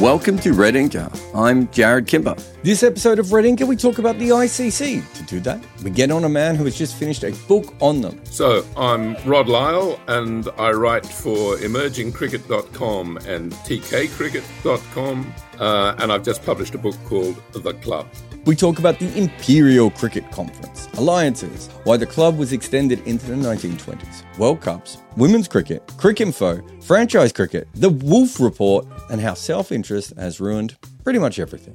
Welcome to Red Inker. I'm Jared Kimber. This episode of Red Inker, we talk about the ICC. To do that, we get on a man who has just finished a book on them. So, I'm Rod Lyle, and I write for emergingcricket.com and tkcricket.com, and I've just published a book called The Club. We talk about the Imperial Cricket Conference, alliances, why the club was extended into the 1920s, World Cups, women's cricket, Cricinfo, franchise cricket, the Wolf Report, and how self-interest has ruined pretty much everything.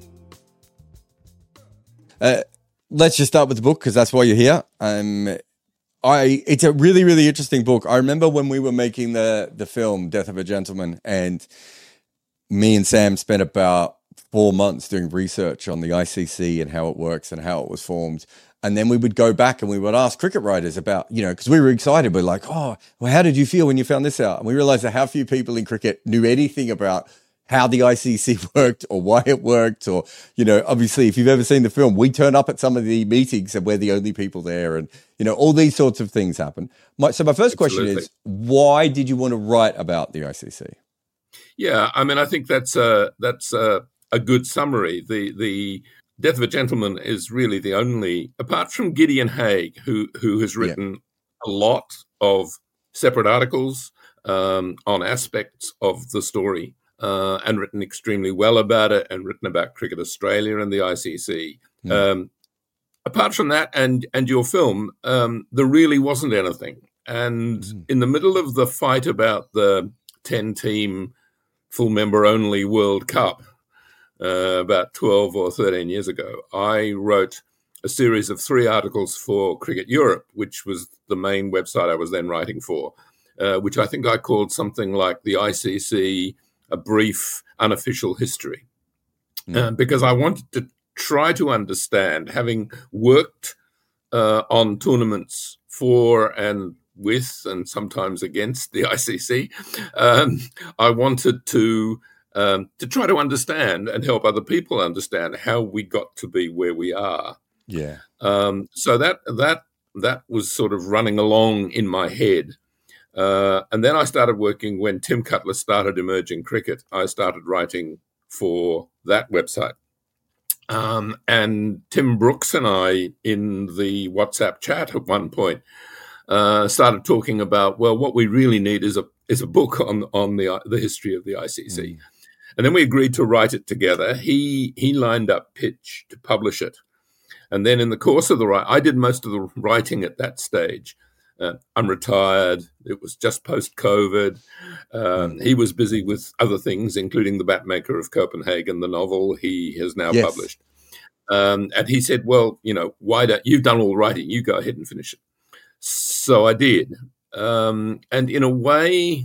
Let's just start with the book, because that's why you're here. It's a really, really interesting book. I remember when we were making the film Death of a Gentleman, and me and Sam spent about 4 months doing research on the ICC and how it works and how it was formed. And then we would go back and we would ask cricket writers about, because we were excited. We're like, oh, well, how did you feel when you found this out? And we realized that how few people in cricket knew anything about how the ICC worked or why it worked. Or, obviously, if you've ever seen the film, we turn up at some of the meetings and we're the only people there. And, all these sorts of things happen. So my first question is, why did you want to write about the ICC? Yeah, I think that's a good summary. The Death of a Gentleman is really the only, apart from Gideon Haigh, who has written a lot of separate articles on aspects of the story and written extremely well about it and written about Cricket Australia and the ICC. Apart from that and your film, there really wasn't anything. And in the middle of the fight about the 10-team full member only World Cup, about 12 or 13 years ago, I wrote a series of 3 articles for Cricket Europe, which was the main website I was then writing for, which I think I called something like the ICC, a brief unofficial history, because I wanted to try to understand, having worked on tournaments for and with and sometimes against the ICC, I wanted to try to understand and help other people understand how we got to be where we are. Yeah. So that was sort of running along in my head. And then I started working when Tim Cutler started Emerging Cricket. I started writing for that website. And Tim Brooks and I, in the WhatsApp chat at one point, started talking about, well, what we really need is a book on the history of the ICC. And then we agreed to write it together. He lined up Pitch to publish it. And then in the course of I did most of the writing at that stage. I'm retired. It was just post-COVID. He was busy with other things, including The Batmaker of Copenhagen, the novel he has now published. And he said, well, why don't you've done all the writing, you go ahead and finish it. So I did. And in a way,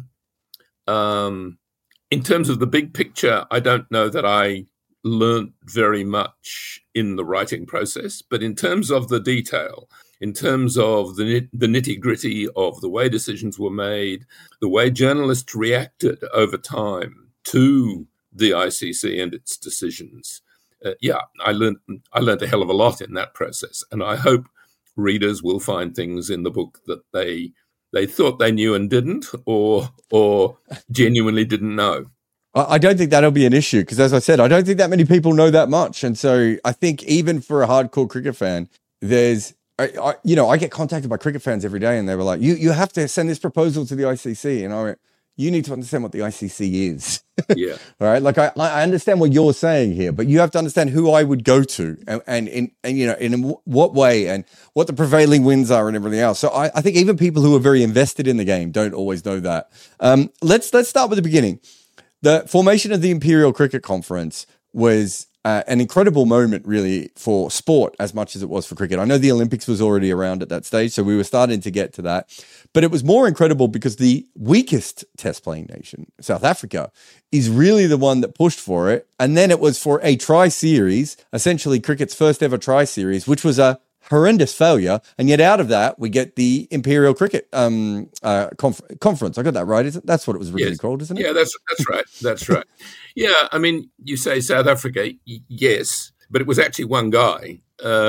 in terms of the big picture, I don't know that I learned very much in the writing process, but in terms of the detail, in terms of the nitty-gritty of the way decisions were made, the way journalists reacted over time to the ICC and its decisions, I learned a hell of a lot in that process. And I hope readers will find things in the book that they thought they knew and didn't, or genuinely didn't know. I don't think that'll be an issue because, as I said, I don't think that many people know that much. And so I think even for a hardcore cricket fan, I get contacted by cricket fans every day and they were like, you have to send this proposal to the ICC. And I went, you need to understand what the ICC is. Yeah. All right. Like I understand what you're saying here, but you have to understand who I would go to and in what way and what the prevailing winds are and everything else. So I think even people who are very invested in the game don't always know that. Let's start with the beginning. The formation of the Imperial Cricket Conference was an incredible moment, really, for sport as much as it was for cricket. I know the Olympics was already around at that stage, so we were starting to get to that. But it was more incredible because the weakest test-playing nation, South Africa, is really the one that pushed for it. And then it was for a tri-series, essentially cricket's first ever tri-series, which was a horrendous failure. And yet out of that, we get the Imperial Cricket Conference. I got that right. That's what it was originally called, isn't it? Yeah, that's right. That's right. Yeah, I mean, you say South Africa, yes, but it was actually one guy,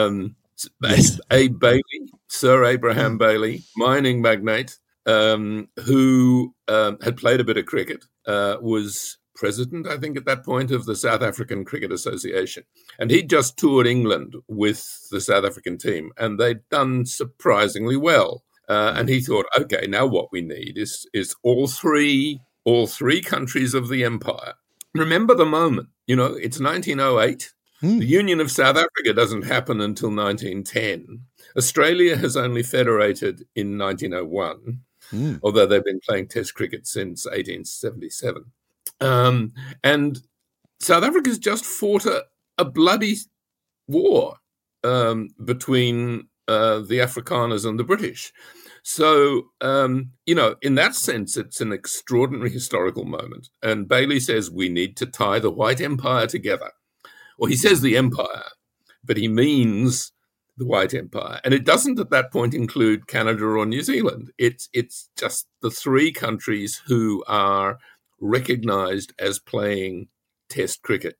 Abe Bailey, Sir Abraham Bailey, mining magnate, who had played a bit of cricket, was president, I think, at that point of the South African Cricket Association. And he'd just toured England with the South African team, and they'd done surprisingly well. And he thought, okay, now what we need is all three countries of the empire. Remember the moment, it's 1908. The Union of South Africa doesn't happen until 1910. Australia has only federated in 1901. Although they've been playing Test cricket since 1877. And South Africa's just fought a bloody war between the Afrikaners and the British. So, in that sense, it's an extraordinary historical moment. And Bailey says we need to tie the White Empire together. Well, he says the empire, but he means the White Empire. And it doesn't at that point include Canada or New Zealand. It's just the three countries who are recognized as playing Test cricket.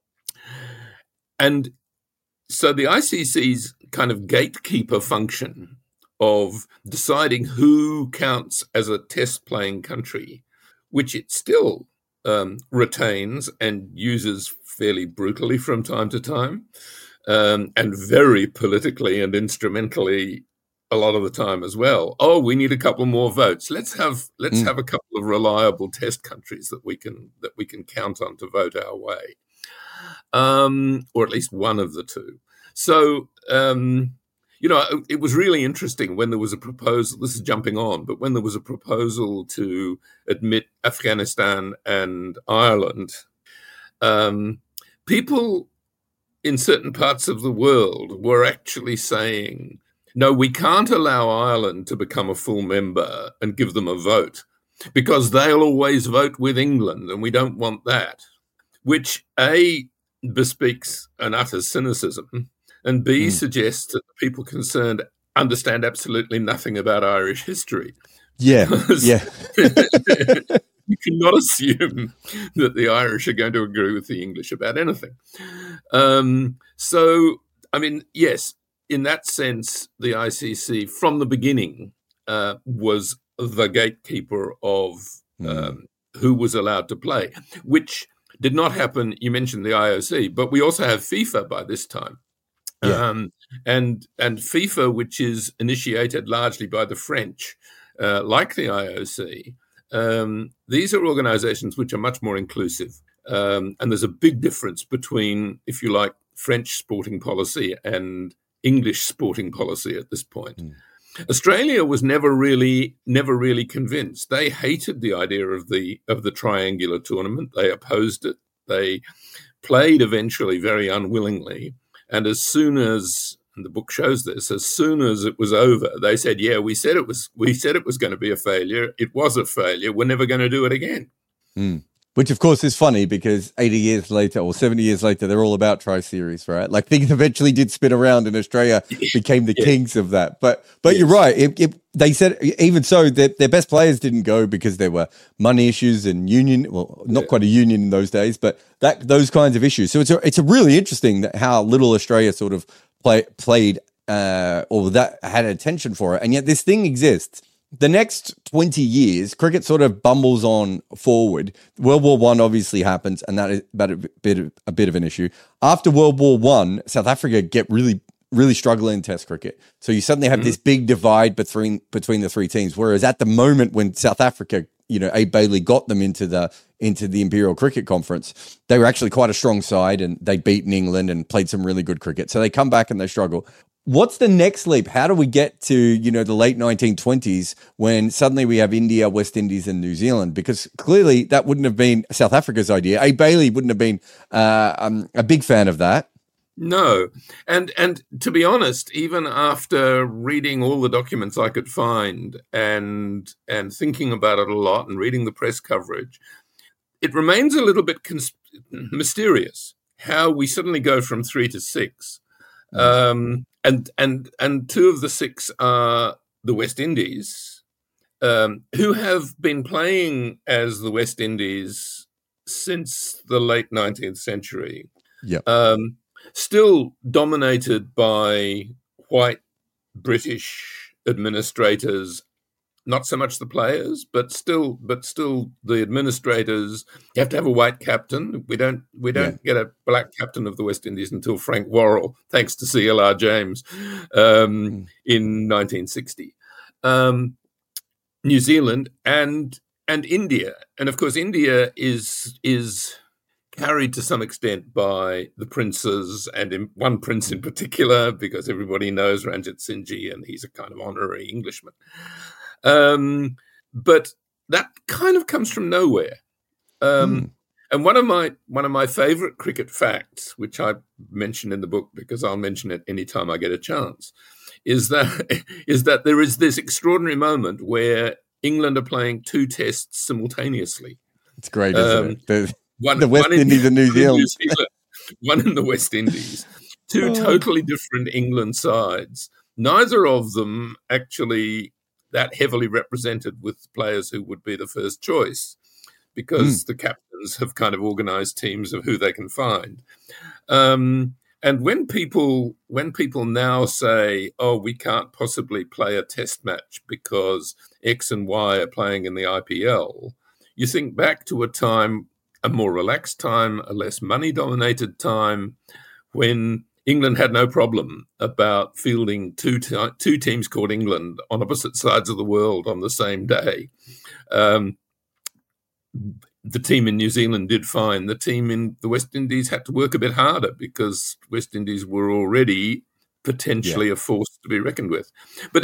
And so the ICC's kind of gatekeeper function of deciding who counts as a Test playing country, which it still retains and uses fairly brutally from time to time, and very politically and instrumentally a lot of the time as well. Oh, we need a couple more votes. Let's have a couple of reliable Test countries that we can count on to vote our way, or at least one of the two. So it was really interesting when there was a proposal. This is jumping on, but when there was a proposal to admit Afghanistan and Ireland, people in certain parts of the world were actually saying, no, we can't allow Ireland to become a full member and give them a vote because they'll always vote with England and we don't want that, which A, bespeaks an utter cynicism, and B, suggests that the people concerned understand absolutely nothing about Irish history. Yeah. You cannot assume that the Irish are going to agree with the English about anything. Yes, in that sense, the ICC from the beginning was the gatekeeper of who was allowed to play, which did not happen. You mentioned the IOC, but we also have FIFA by this time. Yeah. And FIFA, which is initiated largely by the French, like the IOC, these are organizations which are much more inclusive. And there's a big difference between, if you like, French sporting policy and English sporting policy at this point. Australia was never really convinced. They hated the idea of the triangular tournament. They opposed it. They played eventually very unwillingly. And as soon as, and the book shows this, as soon as it was over, they said, "Yeah, we said it was going to be a failure. It was a failure. We're never going to do it again." Which, of course, is funny because 80 years later or 70 years later, they're all about tri-series, right? Like things eventually did spin around and Australia became the kings of that. But you're right. They said even so that their best players didn't go because there were money issues and union. Well, not quite a union in those days, but those kinds of issues. So it's a really interesting that how little Australia sort of played or that had attention for it. And yet this thing exists. The next 20 years, cricket sort of bumbles on forward. World War I obviously happens, and that is about a bit of an issue. After World War I, South Africa get really, really struggling in Test cricket. So you suddenly have this big divide between the three teams. Whereas at the moment when South Africa, Abe Bailey got them into the Imperial Cricket Conference, they were actually quite a strong side, and they'd beaten England and played some really good cricket. So they come back and they struggle. What's the next leap? How do we get to, the late 1920s when suddenly we have India, West Indies and New Zealand? Because clearly that wouldn't have been South Africa's idea. Abe Bailey wouldn't have been a big fan of that. No. And to be honest, even after reading all the documents I could find and thinking about it a lot and reading the press coverage, it remains a little bit mysterious how we suddenly go from 3 to 6. And two of the 6 are the West Indies, who have been playing as the West Indies since the late 19th century. Yeah. Still dominated by white British administrators, not so much the players, but still the administrators. You have to have a white captain. We don't get a black captain of the West Indies until Frank Worrell, thanks to CLR James, in 1960. New Zealand and India, and of course India is carried to some extent by the princes, and one prince in particular, because everybody knows Ranjit Singh, and he's a kind of honorary Englishman. But that kind of comes from nowhere. And one of my favourite cricket facts, which I mention in the book because I'll mention it anytime I get a chance, is that there is this extraordinary moment where England are playing 2 tests simultaneously. It's great, isn't it? The West Indies and New Zealand. One in the West Indies. 2 totally different England sides. Neither of them actually that heavily represented with players who would be the first choice, because the captains have kind of organised teams of who they can find. And when people now say, "Oh, we can't possibly play a test match because X and Y are playing in the IPL," you think back to a more relaxed time, a less money-dominated time, when England had no problem about fielding two teams called England on opposite sides of the world on the same day. The team in New Zealand did fine. The team in the West Indies had to work a bit harder because West Indies were already potentially a force to be reckoned with. But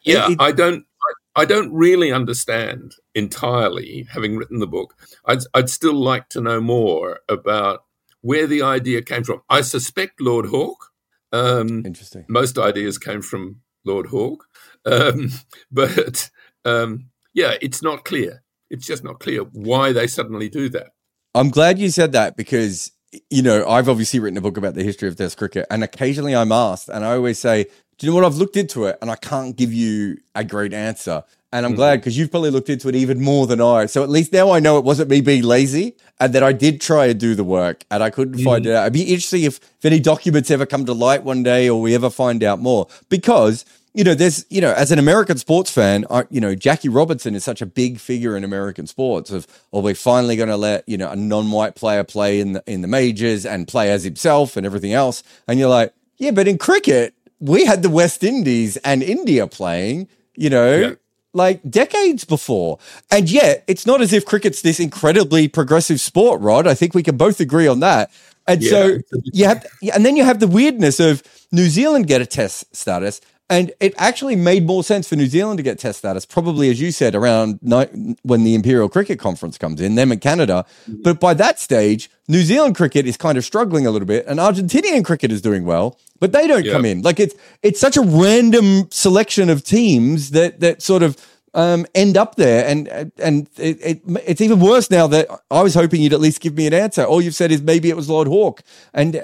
I don't really understand entirely, having written the book. I'd still like to know more about where the idea came from. I suspect Lord Hawke. Interesting. Most ideas came from Lord Hawke. But it's not clear. It's just not clear why they suddenly do that. I'm glad you said that because, I've obviously written a book about the history of Test cricket, and occasionally I'm asked, and I always say, do you know what? I've looked into it and I can't give you a great answer. And I'm glad, because you've probably looked into it even more than I. So at least now I know it wasn't me being lazy, and that I did try and do the work and I couldn't find it out. It'd be interesting if any documents ever come to light one day or we ever find out more. Because, there's, as an American sports fan, Jackie Robinson is such a big figure in American sports we're finally going to let, a non-white player play in the majors and play as himself and everything else. And you're like, yeah, but in cricket, we had the West Indies and India playing, like decades before. And yet it's not as if cricket's this incredibly progressive sport, Rod. I think we can both agree on that. And so and then you have the weirdness of New Zealand get a test status. And it actually made more sense for New Zealand to get test status, probably, as you said, around when the Imperial Cricket Conference comes in, them and Canada. But by that stage, New Zealand cricket is kind of struggling a little bit, and Argentinian cricket is doing well, but they don't come in. Like it's such a random selection of teams that sort of end up there, and it's even worse now that I was hoping you'd at least give me an answer. All you've said is maybe it was Lord Hawke, and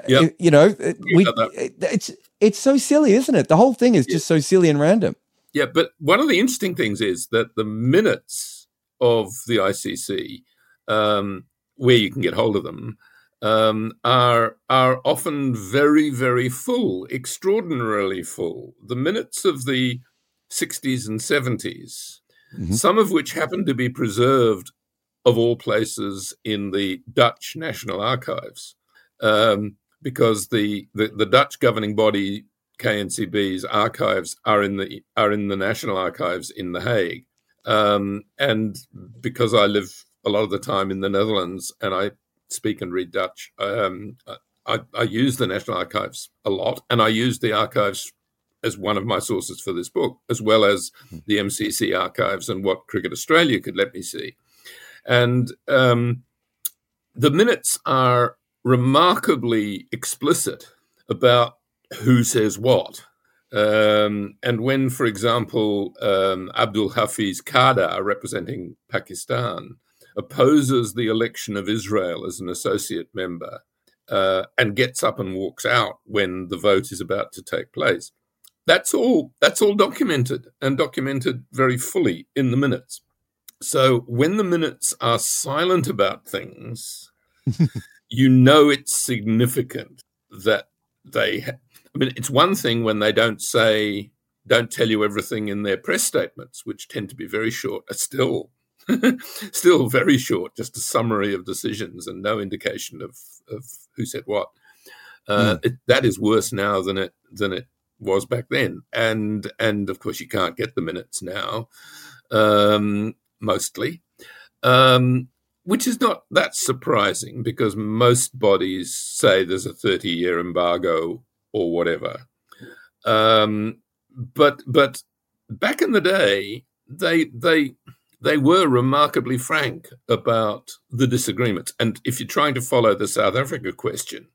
it's so silly, isn't it? The whole thing is just so silly and random. Yeah, but one of the interesting things is that the minutes of the ICC, where you can get hold of them, are often very, very full, extraordinarily full. The minutes of the 60s and 70s, some of which happen to be preserved, of all places, in the Dutch National Archives, because the Dutch governing body, KNCB's archives, are in the National Archives in The Hague. And because I live a lot of the time in the Netherlands and I speak and read Dutch, I use the National Archives a lot, and I use the archives as one of my sources for this book, as well as the MCC archives and what Cricket Australia could let me see. And the minutes are remarkably explicit about who says what. And when, for example, Abdul Hafiz Kardar, representing Pakistan, opposes the election of Israel as an associate member and gets up and walks out when the vote is about to take place, that's all documented, and documented very fully in the minutes. So when the minutes are silent about things, it's significant that it's one thing when they don't say don't tell you everything in their press statements, which tend to be very short, are still very short, just a summary of decisions and no indication of who said what. That is worse now than it was back then, and of course you can't get the minutes now, mostly, which is not that surprising because most bodies say there's a 30-year embargo or whatever. But back in the day, they were remarkably frank about the disagreements. And if you're trying to follow the South Africa question,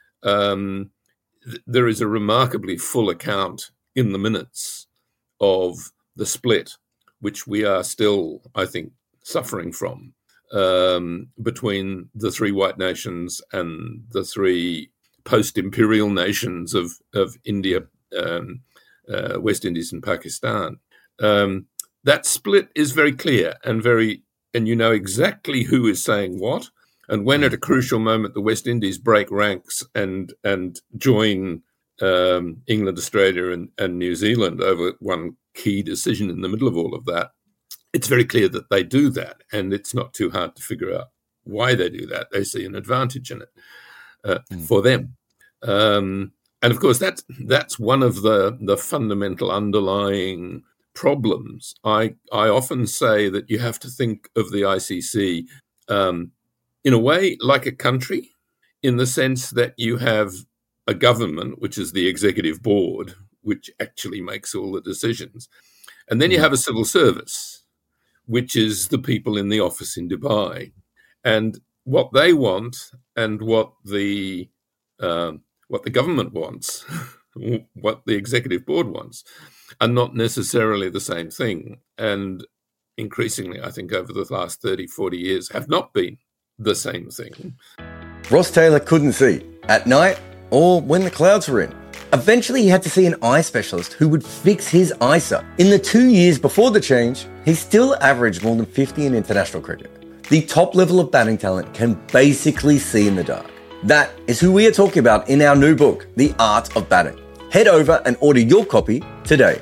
there is a remarkably full account in the minutes of the split, which we are still, I think, suffering from, between the three white nations and the three post-imperial nations of India, West Indies and Pakistan. That split is very clear and you know exactly who is saying what. And when at a crucial moment the West Indies break ranks and join England, Australia and New Zealand over one key decision in the middle of all of that, it's very clear that they do that. And it's not too hard to figure out why they do that. They see an advantage in it for them. And of course, that's one of the fundamental underlying problems. I often say that you have to think of the ICC in a way like a country, in the sense that you have a government, which is the executive board, which actually makes all the decisions. And then you have a civil service, which is the people in the office in Dubai. And what they want and what the government wants, what the executive board wants, are not necessarily the same thing. And increasingly, I think over the last 30, 40 years, have not been the same thing. Ross Taylor couldn't see at night or when the clouds were in. Eventually, he had to see an eye specialist who would fix his eyesight. In the 2 years before the change, he still averaged more than 50 in international cricket. The top level of batting talent can basically see in the dark. That is who we are talking about in our new book, The Art of Batting. Head over and order your copy today.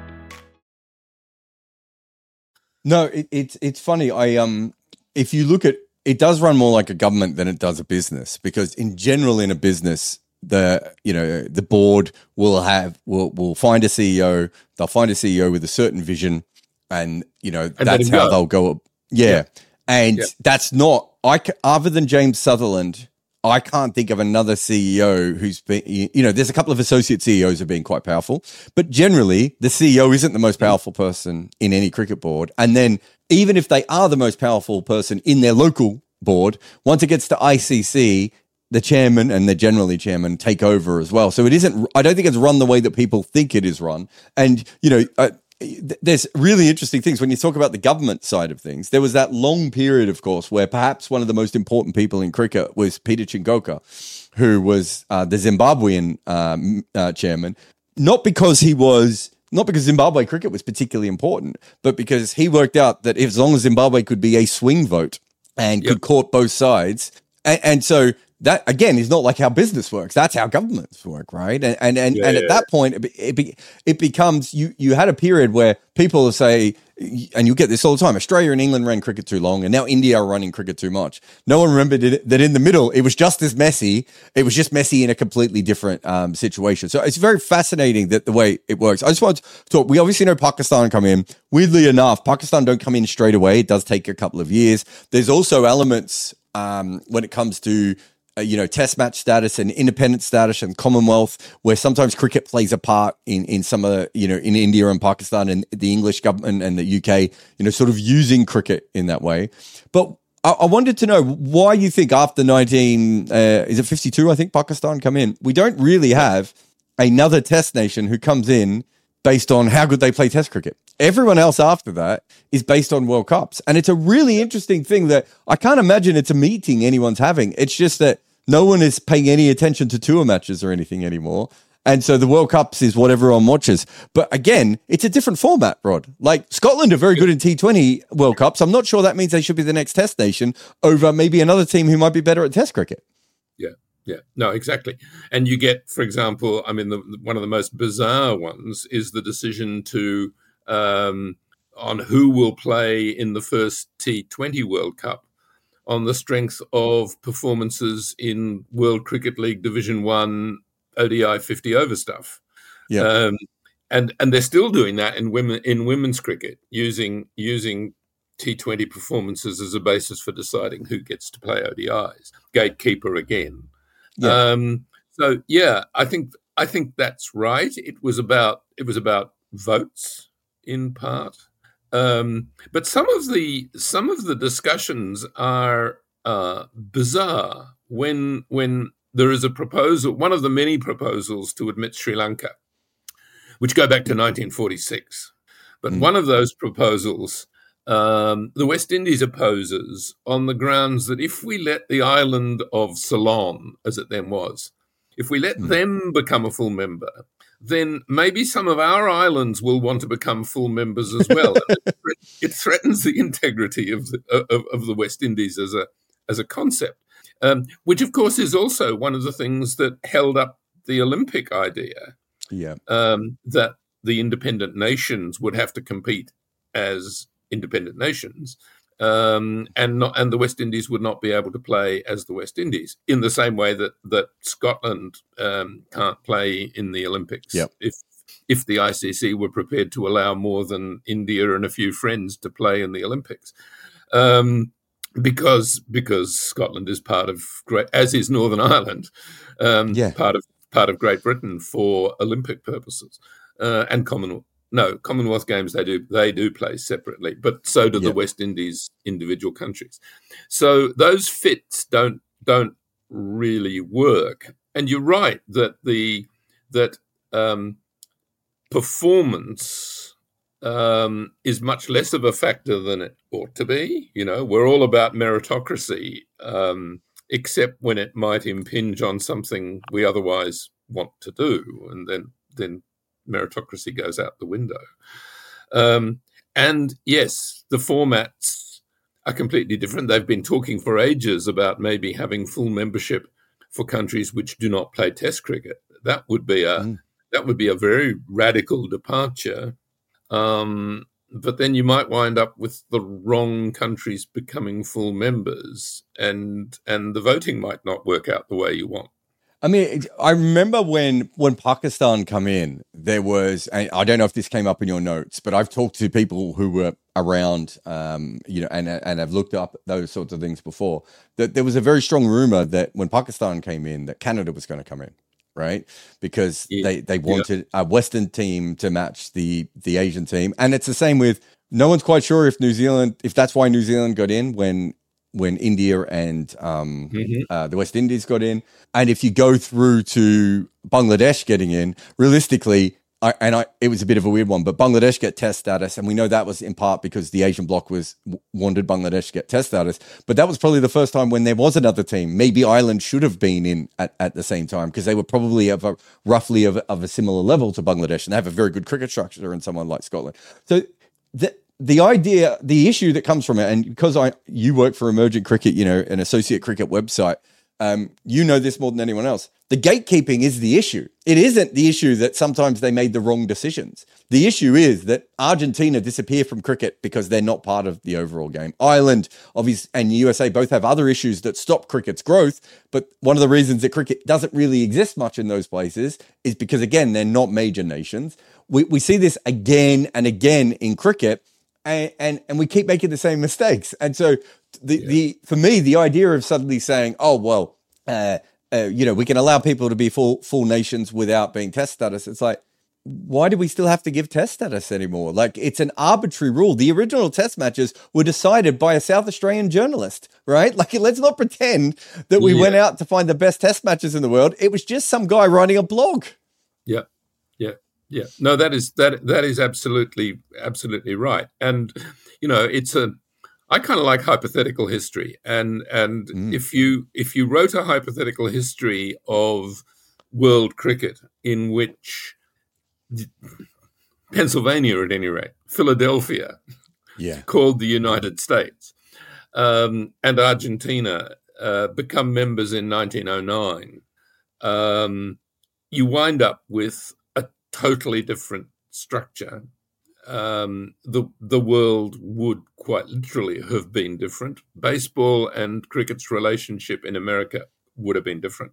No, it's funny. If you look at it, does run more like a government than it does a business, because in general, in a business, the board will find a CEO. They'll find a CEO with a certain vision, and that's how they'll go. Yeah. And that's not other than James Sutherland. I can't think of another CEO who's been, there's a couple of associate CEOs who have been quite powerful, but generally the CEO isn't the most powerful person in any cricket board. And then even if they are the most powerful person in their local board, once it gets to ICC, the chairman and the generally chairman take over as well. So I don't think it's run the way that people think it is run. And, there's really interesting things when you talk about the government side of things. There was that long period, of course, where perhaps one of the most important people in cricket was Peter Chingoka, who was the Zimbabwean chairman, not because Zimbabwe cricket was particularly important, but because he worked out that as long as Zimbabwe could be a swing vote and could court both sides, and so that, again, is not like how business works. That's how governments work, right? And at that point, it becomes, you had a period where people will say, and you get this all the time, Australia and England ran cricket too long, and now India are running cricket too much. No one remembered that in the middle, it was just as messy. It was just messy in a completely different situation. So it's very fascinating that the way it works. I just want to talk, we obviously know Pakistan come in. Weirdly enough, Pakistan don't come in straight away. It does take a couple of years. There's also elements when it comes to test match status and independent status and Commonwealth, where sometimes cricket plays a part in some of in India and Pakistan and the English government and the UK, sort of using cricket in that way. But I wanted to know why you think after 52, I think Pakistan come in, we don't really have another test nation who comes in based on how good they play test cricket. Everyone else after that is based on World Cups. And it's a really interesting thing that I can't imagine it's a meeting anyone's having. It's just that no one is paying any attention to tour matches or anything anymore. And so the World Cups is what everyone watches. But again, it's a different format, Rod. Like Scotland are very good in T20 World Cups. I'm not sure that means they should be the next test nation over maybe another team who might be better at test cricket. Yeah. Yeah, no, exactly. And you get, for example, I mean, one of the most bizarre ones is the decision to on who will play in the first T20 World Cup on the strength of performances in World Cricket League Division 1 ODI 50 over stuff. Yeah. And they're still doing that in women's cricket, using T20 performances as a basis for deciding who gets to play ODIs. Gatekeeper again. Yeah. So yeah, I think that's right. It was about votes in part, but some of the discussions are bizarre. When there is a proposal, one of the many proposals to admit Sri Lanka, which go back to 1946, but one of those proposals, the West Indies opposes on the grounds that if we let the island of Ceylon, as it then was, if we let them become a full member, then maybe some of our islands will want to become full members as well. It threatens the integrity of the West Indies as a concept, which of course is also one of the things that held up the Olympic idea. Yeah. That the independent nations would have to compete as independent nations, and the West Indies would not be able to play as the West Indies in the same way that Scotland can't play in the Olympics. Yep. If the ICC were prepared to allow more than India and a few friends to play in the Olympics, because Scotland is part of as is Northern Ireland, part of Great Britain for Olympic purposes, and Commonwealth Games they do play separately, but so do the West Indies individual countries. So those fits don't really work. And you're right that performance is much less of a factor than it ought to be. You know, we're all about meritocracy, except when it might impinge on something we otherwise want to do, and then meritocracy goes out the window. And yes, the formats are completely different. They've been talking for ages about maybe having full membership for countries which do not play Test cricket. That would be a very radical departure. But then you might wind up with the wrong countries becoming full members, and the voting might not work out the way you want. I mean, I remember when Pakistan come in, there was, and I don't know if this came up in your notes, but I've talked to people who were around, and have looked up those sorts of things before, that there was a very strong rumor that when Pakistan came in, that Canada was going to come in, right? Because they wanted a Western team to match the Asian team. And it's the same with, no one's quite sure if that's why New Zealand got in when India and the West Indies got in. And if you go through to Bangladesh getting in, realistically, it was a bit of a weird one, but Bangladesh get Test status, and we know that was in part because the Asian bloc wanted Bangladesh to get Test status. But that was probably the first time when there was another team. Maybe Ireland should have been in at the same time, because they were probably roughly of a similar level to Bangladesh, and they have a very good cricket structure in someone like Scotland. So the issue that comes from it, and because you work for Emerging Cricket, an associate cricket website, you know this more than anyone else. The gatekeeping is the issue. It isn't the issue that sometimes they made the wrong decisions. The issue is that Argentina disappear from cricket because they're not part of the overall game. Ireland, obviously, and USA both have other issues that stop cricket's growth. But one of the reasons that cricket doesn't really exist much in those places is because, again, they're not major nations. We see this again and again in cricket. And we keep making the same mistakes. And so for me, the idea of suddenly saying, oh, well, we can allow people to be full nations without being Test status. It's like, why do we still have to give Test status anymore? Like, it's an arbitrary rule. The original Test matches were decided by a South Australian journalist, right? Like, let's not pretend that we went out to find the best Test matches in the world. It was just some guy writing a blog. Yeah. Yeah, no, that is absolutely right. And I kind of like hypothetical history, and if you wrote a hypothetical history of world cricket in which Pennsylvania, at any rate, Philadelphia, called the United States, and Argentina become members in 1909, you wind up with a totally different structure. The world would quite literally have been different. Baseball and cricket's relationship in America would have been different.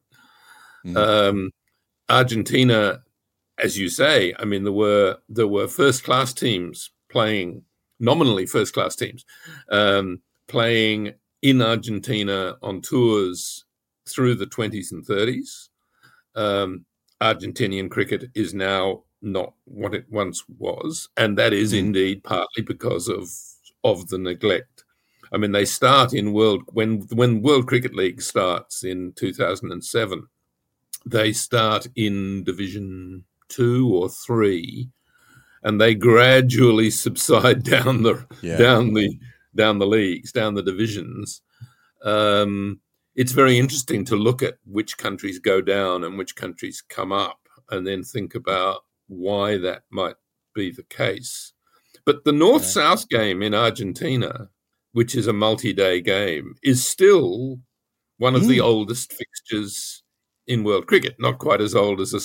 Argentina, as you say, I mean, there were first-class teams playing, nominally first-class teams, playing in Argentina on tours through the 20s and 30s. Argentinian cricket is now not what it once was, and that is indeed partly because of the neglect. I mean, they start in when World Cricket League starts in 2007, they start in Division 2 or 3, and they gradually subside down the leagues, down the divisions. It's very interesting to look at which countries go down and which countries come up, and then think about why that might be the case. But the North-South game in Argentina, which is a multi-day game, is still one of the oldest fixtures in world cricket. Not quite as old as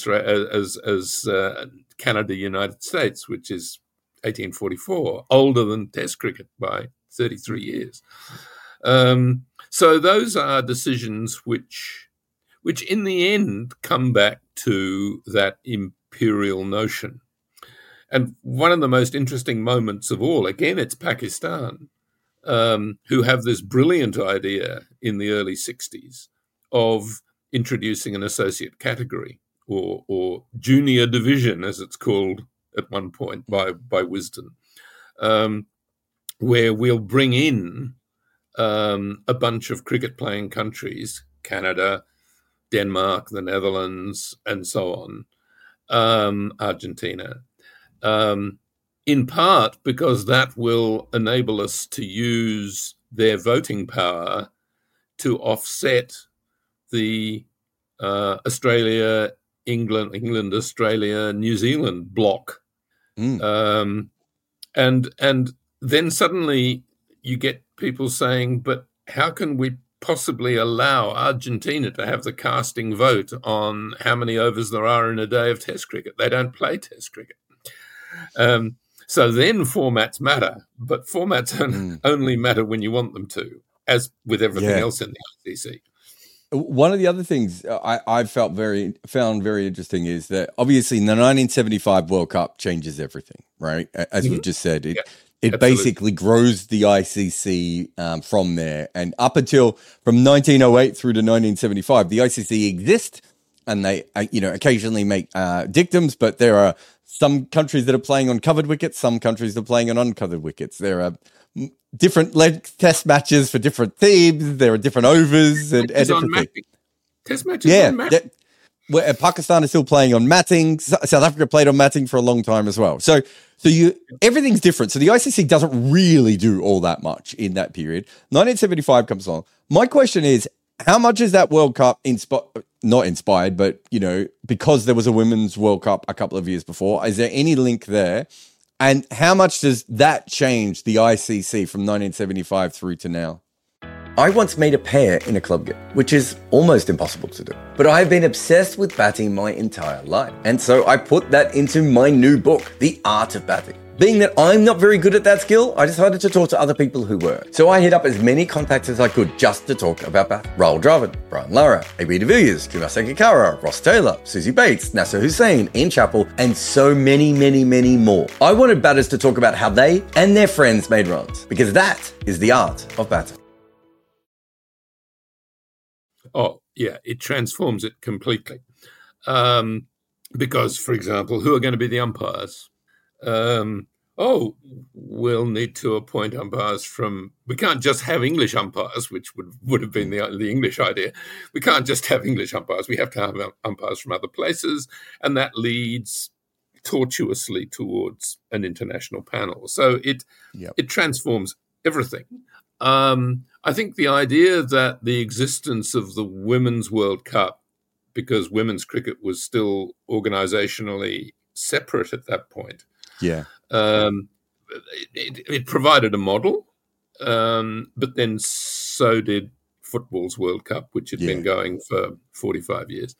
Canada, United States, which is 1844, older than Test cricket by 33 years. So those are decisions which in the end come back to that imperial notion. And one of the most interesting moments of all, again, it's Pakistan, who have this brilliant idea in the early 60s of introducing an associate category or junior division, as it's called at one point by Wisden, where we'll bring in a bunch of cricket-playing countries, Canada, Denmark, the Netherlands, and so on, Argentina, in part because that will enable us to use their voting power to offset the Australia, England, Australia, New Zealand bloc. And then suddenly you get people saying, but how can we possibly allow Argentina to have the casting vote on how many overs there are in a day of Test cricket? They don't play Test cricket. So then formats matter, but formats only matter when you want them to, as with everything else in the ICC. One of the other things I found very interesting is that obviously the 1975 World Cup changes everything, right? As we've just said, it basically grows the ICC from there. And up until from 1908 through to 1975, the ICC exists, and they occasionally make dictums, but there are some countries that are playing on covered wickets, some countries that are playing on uncovered wickets. There are different length test matches for different themes. There are different overs and everything. Test matches on matting. Pakistan is still playing on matting. South Africa played on matting for a long time as well. So everything's different. So the ICC doesn't really do all that much in that period. 1975 comes along. My question is, how much is that World Cup not inspired, but because there was a Women's World Cup a couple of years before? Is there any link there? And how much does that change the ICC from 1975 through to now? I once made a pair in a club game, which is almost impossible to do. But I've been obsessed with batting my entire life. And so I put that into my new book, The Art of Batting. Being that I'm not very good at that skill, I decided to talk to other people who were. So I hit up as many contacts as I could just to talk about batting. Rahul Dravid, Brian Lara, AB de Villiers, Kumar Sangakkara, Ross Taylor, Susie Bates, Nasser Hussain, Ian Chappell, and so many, many, many more. I wanted batters to talk about how they and their friends made runs, because that is the art of batting. Oh, yeah, it transforms it completely. Because, for example, who are going to be the umpires? We'll need to appoint umpires from... We can't just have English umpires, which would have been the English idea. We can't just have English umpires. We have to have umpires from other places, and that leads tortuously towards an international panel. So it transforms everything. I think the idea that the existence of the Women's World Cup, because women's cricket was still organisationally separate at that point, it provided a model, but then so did football's World Cup, which had Yeah. been going for 45 years.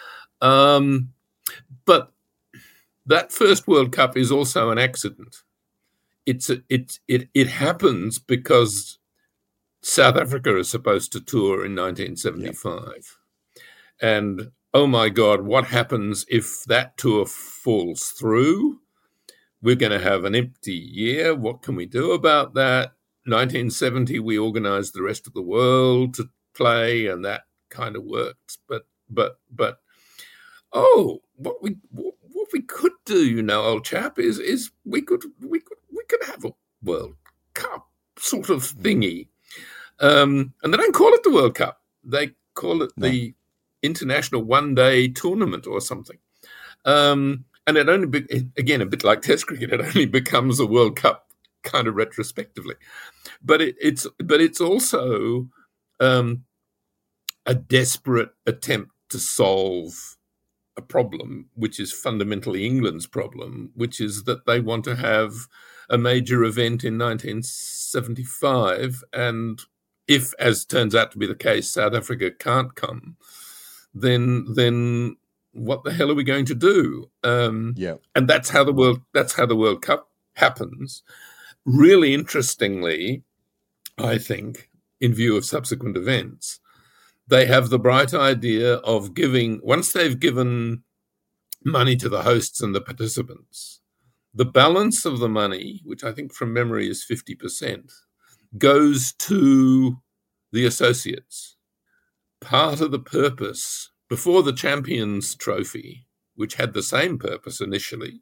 But that first World Cup is also an accident. It happens because South Africa is supposed to tour in 1975. And oh my God, what happens if that tour falls through? We're going to have an empty year. What can we do about that? 1970, we organized the rest of the world to play, and that kind of worked. But what we could do, old chap, is we could have a World Cup sort of thingy. And they don't call it the World Cup. They call it the International One-Day Tournament or something. And it only, again, a bit like Test cricket, it only becomes a World Cup kind of retrospectively. But it's also a desperate attempt to solve a problem, which is fundamentally England's problem, which is that they want to have a major event in 1975, and if, as turns out to be the case, South Africa can't come, then what the hell are we going to do? And that's how the World Cup happens. Really interestingly, I think, in view of subsequent events, they have the bright idea of once they've given money to the hosts and the participants, the balance of the money, which I think from memory is 50%, goes to the associates. Part of the purpose, before the Champions Trophy, which had the same purpose initially,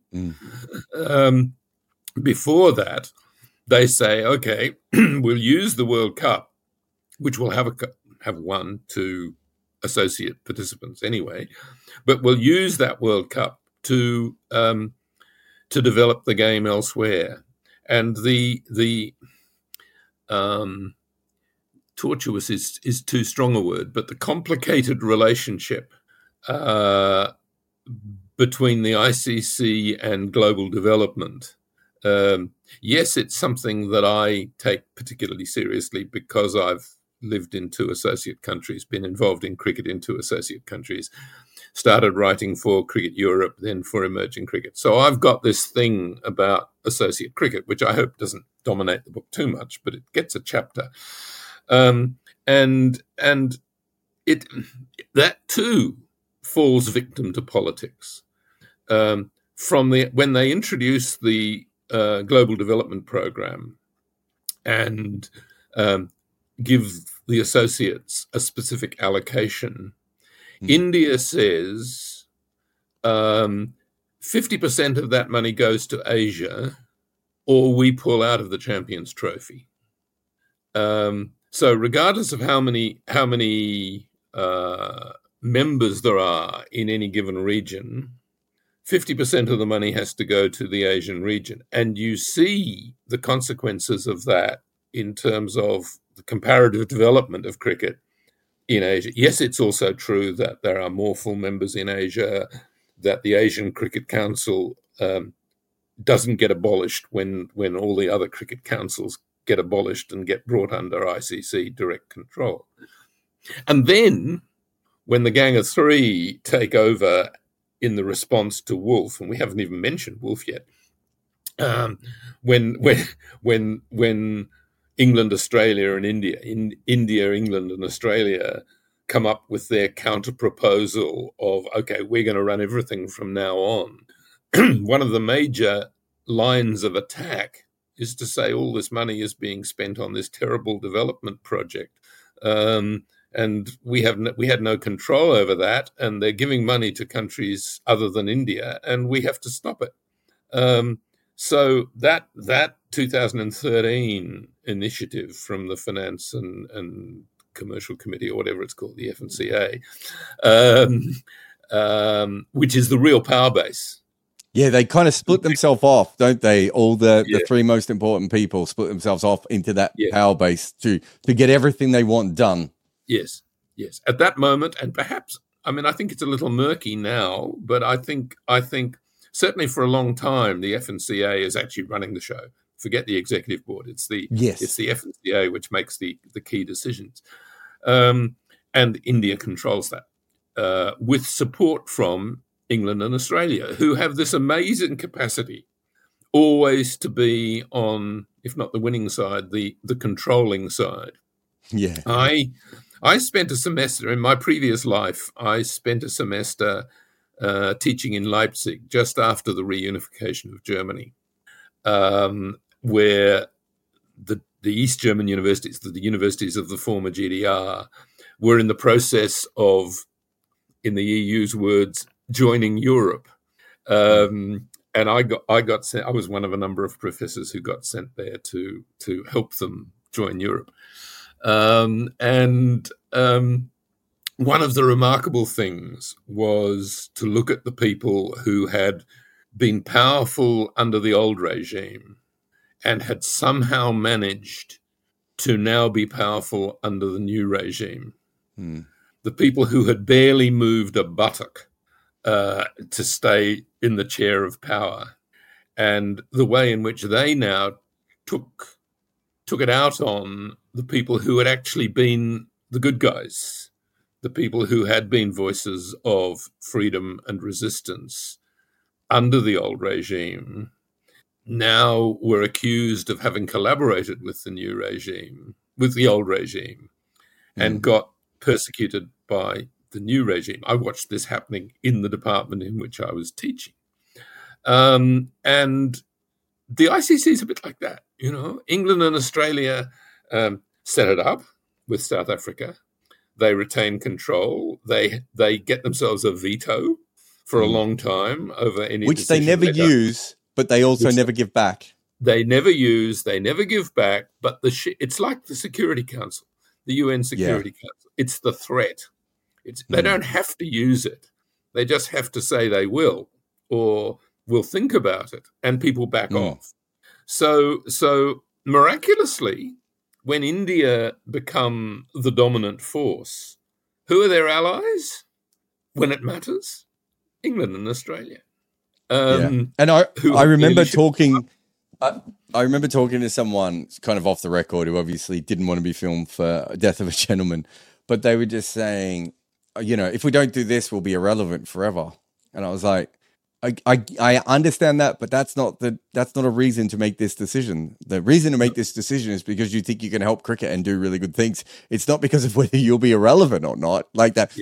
before that, they say, okay, we'll use the World Cup, which will have 1-2 associate participants anyway, but we'll use that World Cup to develop the game elsewhere. And the tortuous is too strong a word, but the complicated relationship between the ICC and global development. Yes, it's something that I take particularly seriously because I've lived in 2 associate countries, been involved in cricket in 2 associate countries, started writing for Cricket Europe, then for Emerging Cricket. So I've got this thing about associate cricket, which I hope doesn't dominate the book too much, but it gets a chapter. And that too falls victim to politics. When they introduced the Global Development Program and give the associates a specific allocation, India says 50% of that money goes to Asia, or we pull out of the Champions Trophy. So regardless of how many members there are in any given region, 50% of the money has to go to the Asian region. And you see the consequences of that in terms of the comparative development of cricket in Asia. Yes, it's also true that there are more full members in Asia, that the Asian Cricket Council doesn't get abolished when all the other cricket councils get abolished and get brought under ICC direct control. And then when the Gang of Three take over in the response to Wolf, and we haven't even mentioned Wolf yet, when England, Australia, and India, England, and Australia come up with their counter proposal of, okay, we're going to run everything from now on. One of the major lines of attack is to say all this money is being spent on this terrible development project, and we had no control over that, and they're giving money to countries other than India, and we have to stop it. So that 2013 initiative from the Finance and Commercial Committee, or whatever it's called, the FNCA, which is the real power base. Yeah, they kind of split themselves off, don't they? All the 3 most important people split themselves off into that power base to get everything they want done. Yes. At that moment, and perhaps, I think it's a little murky now, but I think certainly for a long time, the FNCA is actually running the show. Forget the executive board. It's the FNCA which makes the key decisions. And India controls that with support from England and Australia, who have this amazing capacity always to be on, if not the winning side, the controlling side. Yeah. I spent a semester in my previous life. I spent a semester teaching in Leipzig just after the reunification of Germany, where the East German universities, the universities of the former GDR, were in the process of, in the EU's words, joining Europe. And I got sent. I was one of a number of professors who got sent there to help them join Europe. One of the remarkable things was to look at the people who had been powerful under the old regime and had somehow managed to now be powerful under the new regime. The people who had barely moved a buttock to stay in the chair of power, and the way in which they now took it out on the people who had actually been the good guys, the people who had been voices of freedom and resistance under the old regime, now were accused of having collaborated with the new regime, with the old regime, and got persecuted by the new regime. I watched this happening in the department in which I was teaching. And the ICC is a bit like that, England and Australia set it up with South Africa. They retain control. They get themselves a veto for a long time over any which they never use, but they also never give back. They never use, they never give back, but it's like the Security Council, the UN Security Council. It's the threat. They don't have to use it. They just have to say they will, or will think about it, and people back off. So miraculously, when India become the dominant force, who are their allies when it matters? England and Australia. And I remember talking. I remember talking to someone kind of off the record who obviously didn't want to be filmed for Death of a Gentleman, but they were just saying, if we don't do this, we'll be irrelevant forever. And I was like, I understand that, but that's not a reason to make this decision. The reason to make this decision is because you think you can help cricket and do really good things. It's not because of whether you'll be irrelevant or not. Like that,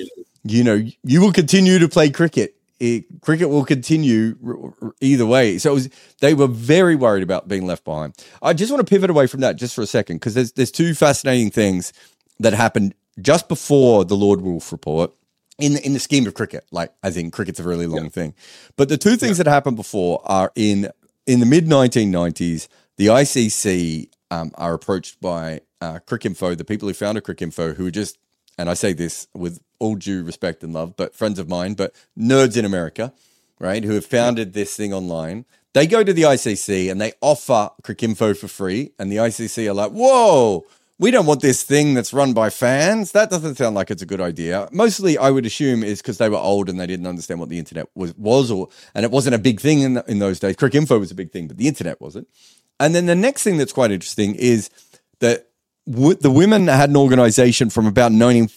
you will continue to play cricket. Cricket will continue either way. So they were very worried about being left behind. I just want to pivot away from that just for a second, because there's two fascinating things that happened just before the Lord Woolf report in the scheme of cricket, like as in cricket's a really long thing. But the two things that happened before are in the mid-1990s, the ICC are approached by Cricinfo, the people who founded Cricinfo, who were just, and I say this with all due respect and love, but friends of mine, but nerds in America, right, who have founded this thing online. They go to the ICC and they offer Cricinfo for free, and the ICC are like, whoa, we don't want this thing that's run by fans. That doesn't sound like it's a good idea. Mostly, I would assume, is because they were old and they didn't understand what the internet was, and it wasn't a big thing in those days. Cricinfo was a big thing, but the internet wasn't. And then the next thing that's quite interesting is that the women had an organization from about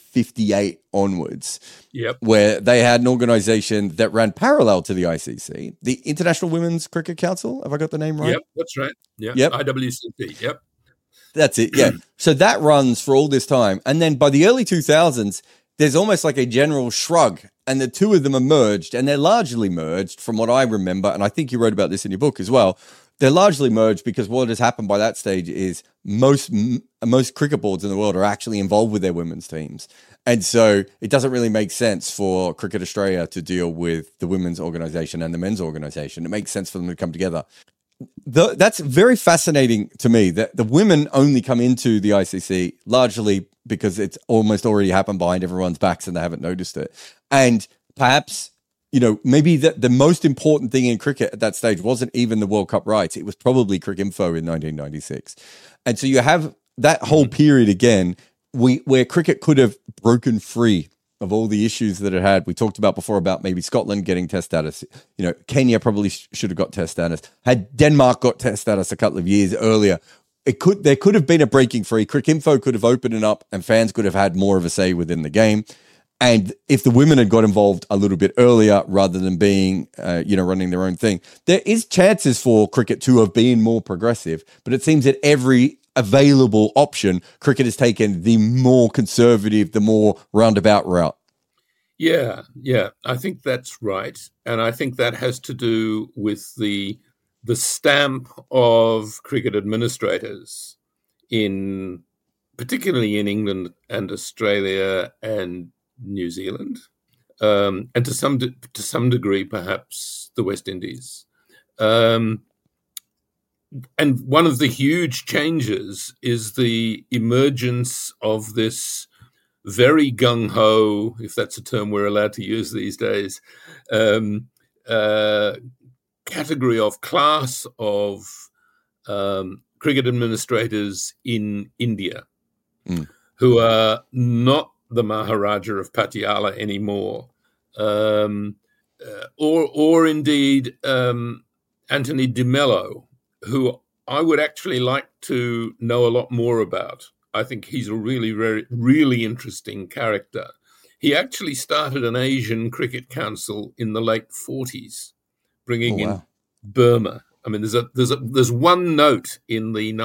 1958 onwards, where they had an organization that ran parallel to the ICC, the International Women's Cricket Council. Have I got the name right? Yep, that's right. Yep. IWCP. Yep. That's it, yeah. So that runs for all this time. And then by the early 2000s, there's almost like a general shrug, and the two of them are merged, and they're largely merged from what I remember, and I think you wrote about this in your book as well. They're largely merged because what has happened by that stage is most cricket boards in the world are actually involved with their women's teams. And so it doesn't really make sense for Cricket Australia to deal with the women's organisation and the men's organisation. It makes sense for them to come together. That's very fascinating to me, that the women only come into the ICC largely because it's almost already happened behind everyone's backs and they haven't noticed it. And perhaps, maybe the most important thing in cricket at that stage wasn't even the World Cup rights. It was probably Cricinfo in 1996. And so you have that whole period again where cricket could have broken free of all the issues that it had. We talked about before about maybe Scotland getting test status. Kenya probably should have got test status. Had Denmark got test status a couple of years earlier, there could have been a breaking free. Cricinfo could have opened it up and fans could have had more of a say within the game. And if the women had got involved a little bit earlier rather than being, running their own thing, there is chances for cricket to have been more progressive. But it seems that every available option, cricket has taken the more conservative, the more roundabout route. Yeah, I think that's right. And I think that has to do with the stamp of cricket administrators particularly in England and Australia and New Zealand, and to some degree, perhaps the West Indies. And one of the huge changes is the emergence of this very gung-ho, if that's a term we're allowed to use these days, category of class of cricket administrators in India who are not the Maharaja of Patiala anymore, or indeed Anthony de Mello, who I would actually like to know a lot more about. I think he's a really, very, really interesting character. He actually started an Asian Cricket Council in the late 40s, bringing in Burma. I mean, there's one note in the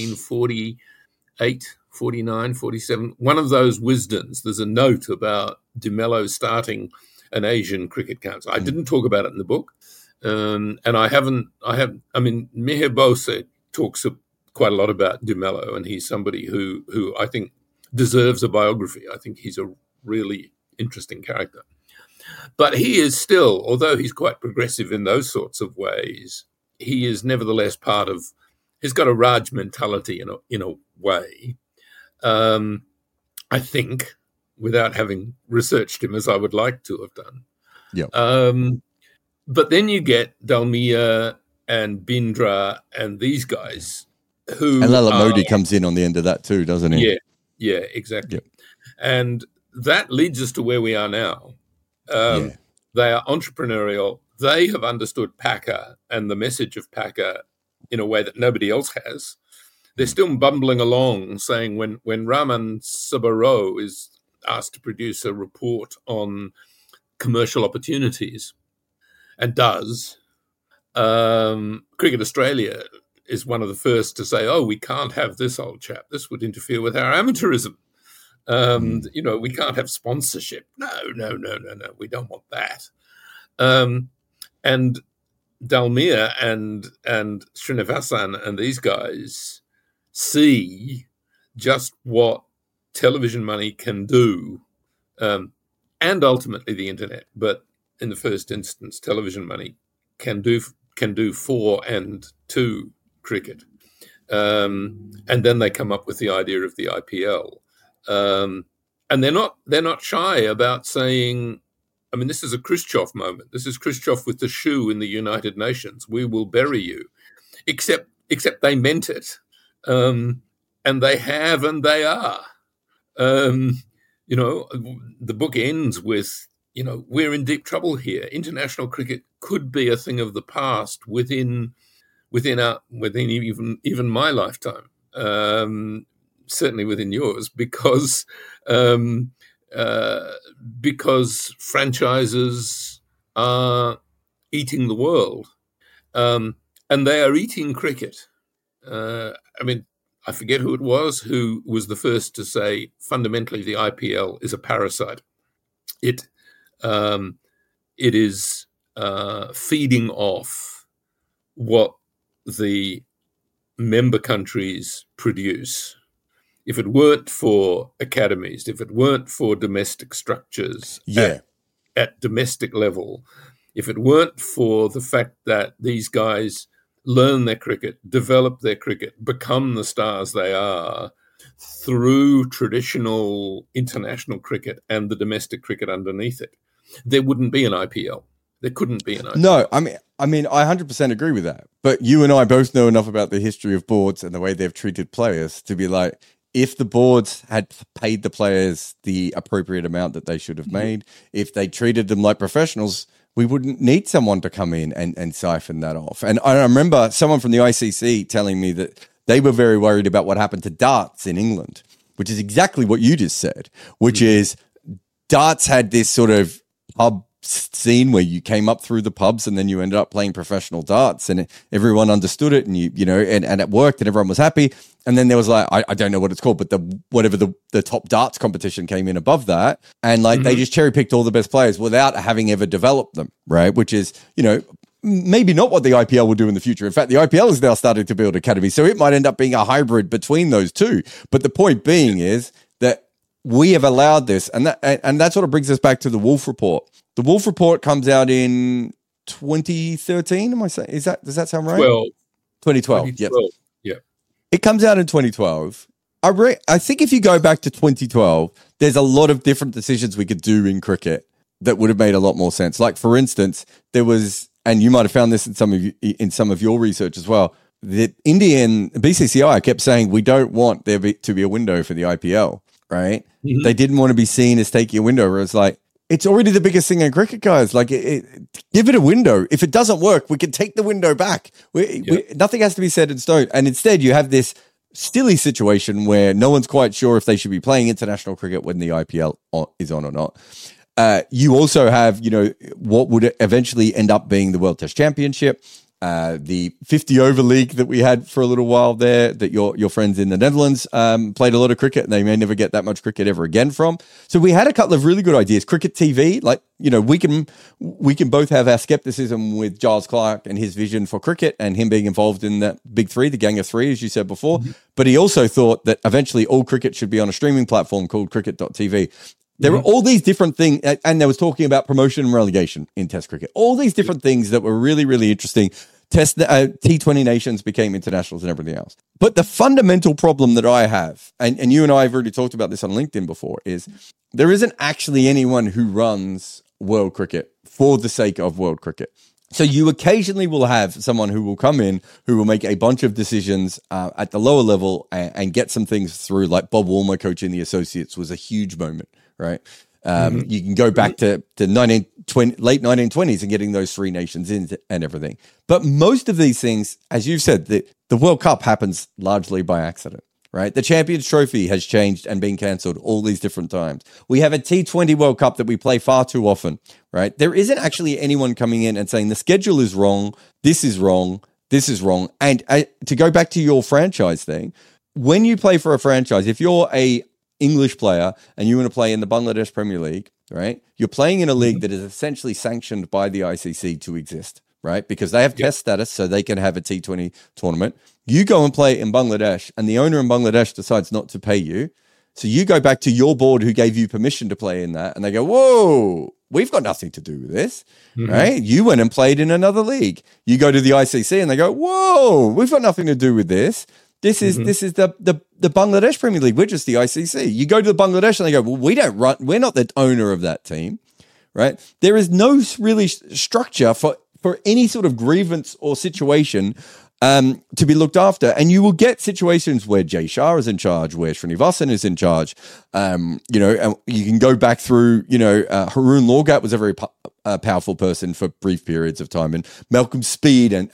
1948, 49, 47, one of those Wisdens. There's a note about de Mello starting an Asian Cricket Council. I didn't talk about it in the book, and Mihir Bose talks quite a lot about de Mello, and he's somebody who I think deserves a biography. I think he's a really interesting character. But he is still, although he's quite progressive in those sorts of ways, he is nevertheless he's got a Raj mentality in a way. I think, without having researched him as I would like to have done. Yeah. But then you get Dalmia and Bindra and these guys who... And Lala Modi comes in on the end of that too, doesn't he? Yeah, exactly. Yeah. And that leads us to where we are now. They are entrepreneurial. They have understood Packer and the message of Packer in a way that nobody else has. They're still bumbling along, saying when Raman Sabaro is asked to produce a report on commercial opportunities, and does, Cricket Australia is one of the first to say, "Oh, we can't have this old chap. This would interfere with our amateurism. We can't have sponsorship. No. We don't want that." And Dalmia and Srinivasan and these guys see just what television money can do, and ultimately the internet. But in the first instance, television money can do for and to cricket. And then they come up with the idea of the IPL. And they're not shy about saying, I mean, this is a Khrushchev moment. This is Khrushchev with the shoe in the United Nations. We will bury you. Except they meant it. And they have, and they are. The book ends with, we're in deep trouble here. International cricket could be a thing of the past within even my lifetime. Certainly within yours, because franchises are eating the world, and they are eating cricket. I forget who it was who was the first to say fundamentally the IPL is a parasite. It is feeding off what the member countries produce. If it weren't for academies, if it weren't for domestic structures at domestic level, if it weren't for the fact that these guys learn their cricket, develop their cricket, become the stars they are through traditional international cricket and the domestic cricket underneath it, there wouldn't be an IPL. There couldn't be an IPL. No, I mean, I 100% agree with that. But you and I both know enough about the history of boards and the way they've treated players to be like, if the boards had paid the players the appropriate amount that they should have made, if they treated them like professionals, we wouldn't need someone to come in and siphon that off. And I remember someone from the ICC telling me that they were very worried about what happened to darts in England, which is exactly what you just said, which is darts had this sort of pub scene where you came up through the pubs and then you ended up playing professional darts, and everyone understood it, and you know, and it worked, and everyone was happy. And then there was like, I don't know what it's called, but the top darts competition came in above that, and like they just cherry picked all the best players without having ever developed them, right? Which is, you know, maybe not what the IPL will do in the future. In fact, the IPL is now starting to build academies, so it might end up being a hybrid between those two. But the point being is that we have allowed this, and that sort of brings us back to the Wolf Report. The Wolf Report comes out in 2013. Am I saying, does that sound right? 2012. Yes. Yeah. It comes out in 2012. I think if you go back to 2012, there's a lot of different decisions we could do in cricket that would have made a lot more sense. Like, for instance, there was, and you might have found this in some of your research as well, the Indian BCCI kept saying, we don't want there to be a window for the IPL, right? Mm-hmm. They didn't want to be seen as taking a window, where it's like, it's already the biggest thing in cricket, guys. Like, give it a window. If it doesn't work, we can take the window back. Nothing has to be set in stone. And instead, you have this silly situation where no one's quite sure if they should be playing international cricket when the IPL is on or not. You also have, you know, what would eventually end up being the World Test Championship, the 50-over league that we had for a little while there, that your friends in the Netherlands played a lot of cricket, and they may never get that much cricket ever again from. So we had a couple of really good ideas. Cricket TV, like, you know, we can both have our skepticism with Giles Clarke and his vision for cricket and him being involved in that big three, the gang of three, as you said before. Mm-hmm. But he also thought that eventually all cricket should be on a streaming platform called cricket.tv. There were all these different things, and there was talking about promotion and relegation in Test cricket. All these different things that were really, really interesting. T20 nations became internationals and everything else. But the fundamental problem that I have, and you and I have already talked about this on LinkedIn before, is there isn't actually anyone who runs world cricket for the sake of world cricket. So you occasionally will have someone who will come in, who will make a bunch of decisions at the lower level and get some things through, like Bob Woolmer coaching the Associates was a huge moment, right? You can go back to late 1920s and getting those three nations in and everything. But most of these things, as you've said, the World Cup happens largely by accident, right? The Champions Trophy has changed and been cancelled all these different times. We have a T20 World Cup that we play far too often, right? There isn't actually anyone coming in and saying the schedule is wrong, this is wrong, this is wrong. And to go back to your franchise thing, when you play for a franchise, if you're a English player and you want to play in the Bangladesh Premier League, right? You're playing in a league that is essentially sanctioned by the ICC to exist, right? Because they have test status, so they can have a T20 tournament. You go and play in Bangladesh, and the owner in Bangladesh decides not to pay you. So you go back to your board who gave you permission to play in that, and they go, whoa, we've got nothing to do with this, right? You went and played in another league. You go to the ICC, and they go, whoa, we've got nothing to do with this. This is the Bangladesh Premier League. We're just the ICC. You go to the Bangladesh and they go, well, we're not the owner of that team, right? There is no really structure for any sort of grievance or situation to be looked after. And you will get situations where Jay Shah is in charge, where Srinivasan is in charge. And you can go back through, Haroon Lorgat was a very powerful person for brief periods of time, and Malcolm Speed and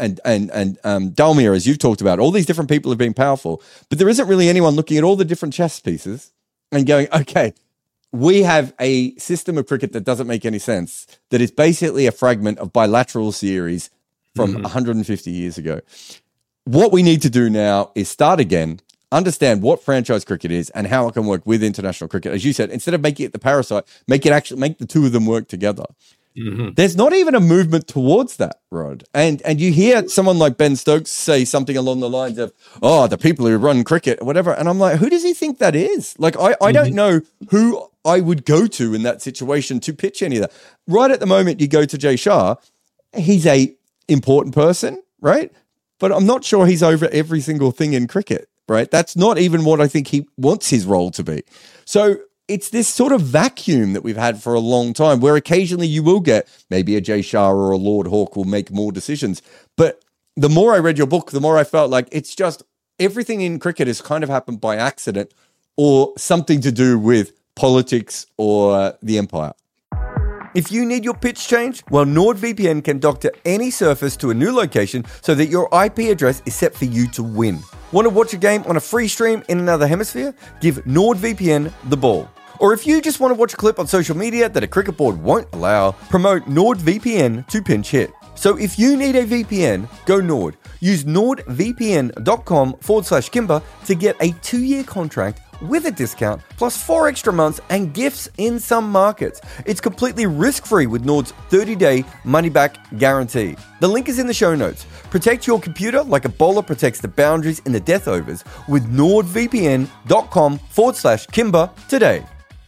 Dalmir, as you've talked about. All these different people have been powerful, but there isn't really anyone looking at all the different chess pieces and going, okay, we have a system of cricket that doesn't make any sense, that is basically a fragment of bilateral series from 150 years ago. What we need to do now is start again, understand what franchise cricket is and how it can work with international cricket. As you said, instead of making it the parasite, make the two of them work together. There's not even a movement towards that, Rod. And you hear someone like Ben Stokes say something along the lines of, oh, the people who run cricket or whatever. And I'm like, who does he think that is? Like, I don't know who I would go to in that situation to pitch any of that. Right at the moment, you go to Jay Shah. He's a important person, right? But I'm not sure he's over every single thing in cricket, right? That's not even what I think he wants his role to be. So it's this sort of vacuum that we've had for a long time, where occasionally you will get maybe a Jay Shah or a Lord Hawke will make more decisions. But the more I read your book, the more I felt like it's just everything in cricket has kind of happened by accident or something to do with politics or the empire. If you need your pitch changed, well, NordVPN can dock to any surface to a new location so that your IP address is set for you to win. Want to watch a game on a free stream in another hemisphere? Give NordVPN the ball. Or if you just want to watch a clip on social media that a cricket board won't allow, promote NordVPN to pinch hit. So if you need a VPN, go Nord. Use nordvpn.com/Kimber to get a 2-year contract with a discount, plus 4 extra months and gifts in some markets. It's completely risk-free with Nord's 30-day money-back guarantee. The link is in the show notes. Protect your computer like a bowler protects the boundaries in the death overs with nordvpn.com/Kimber today.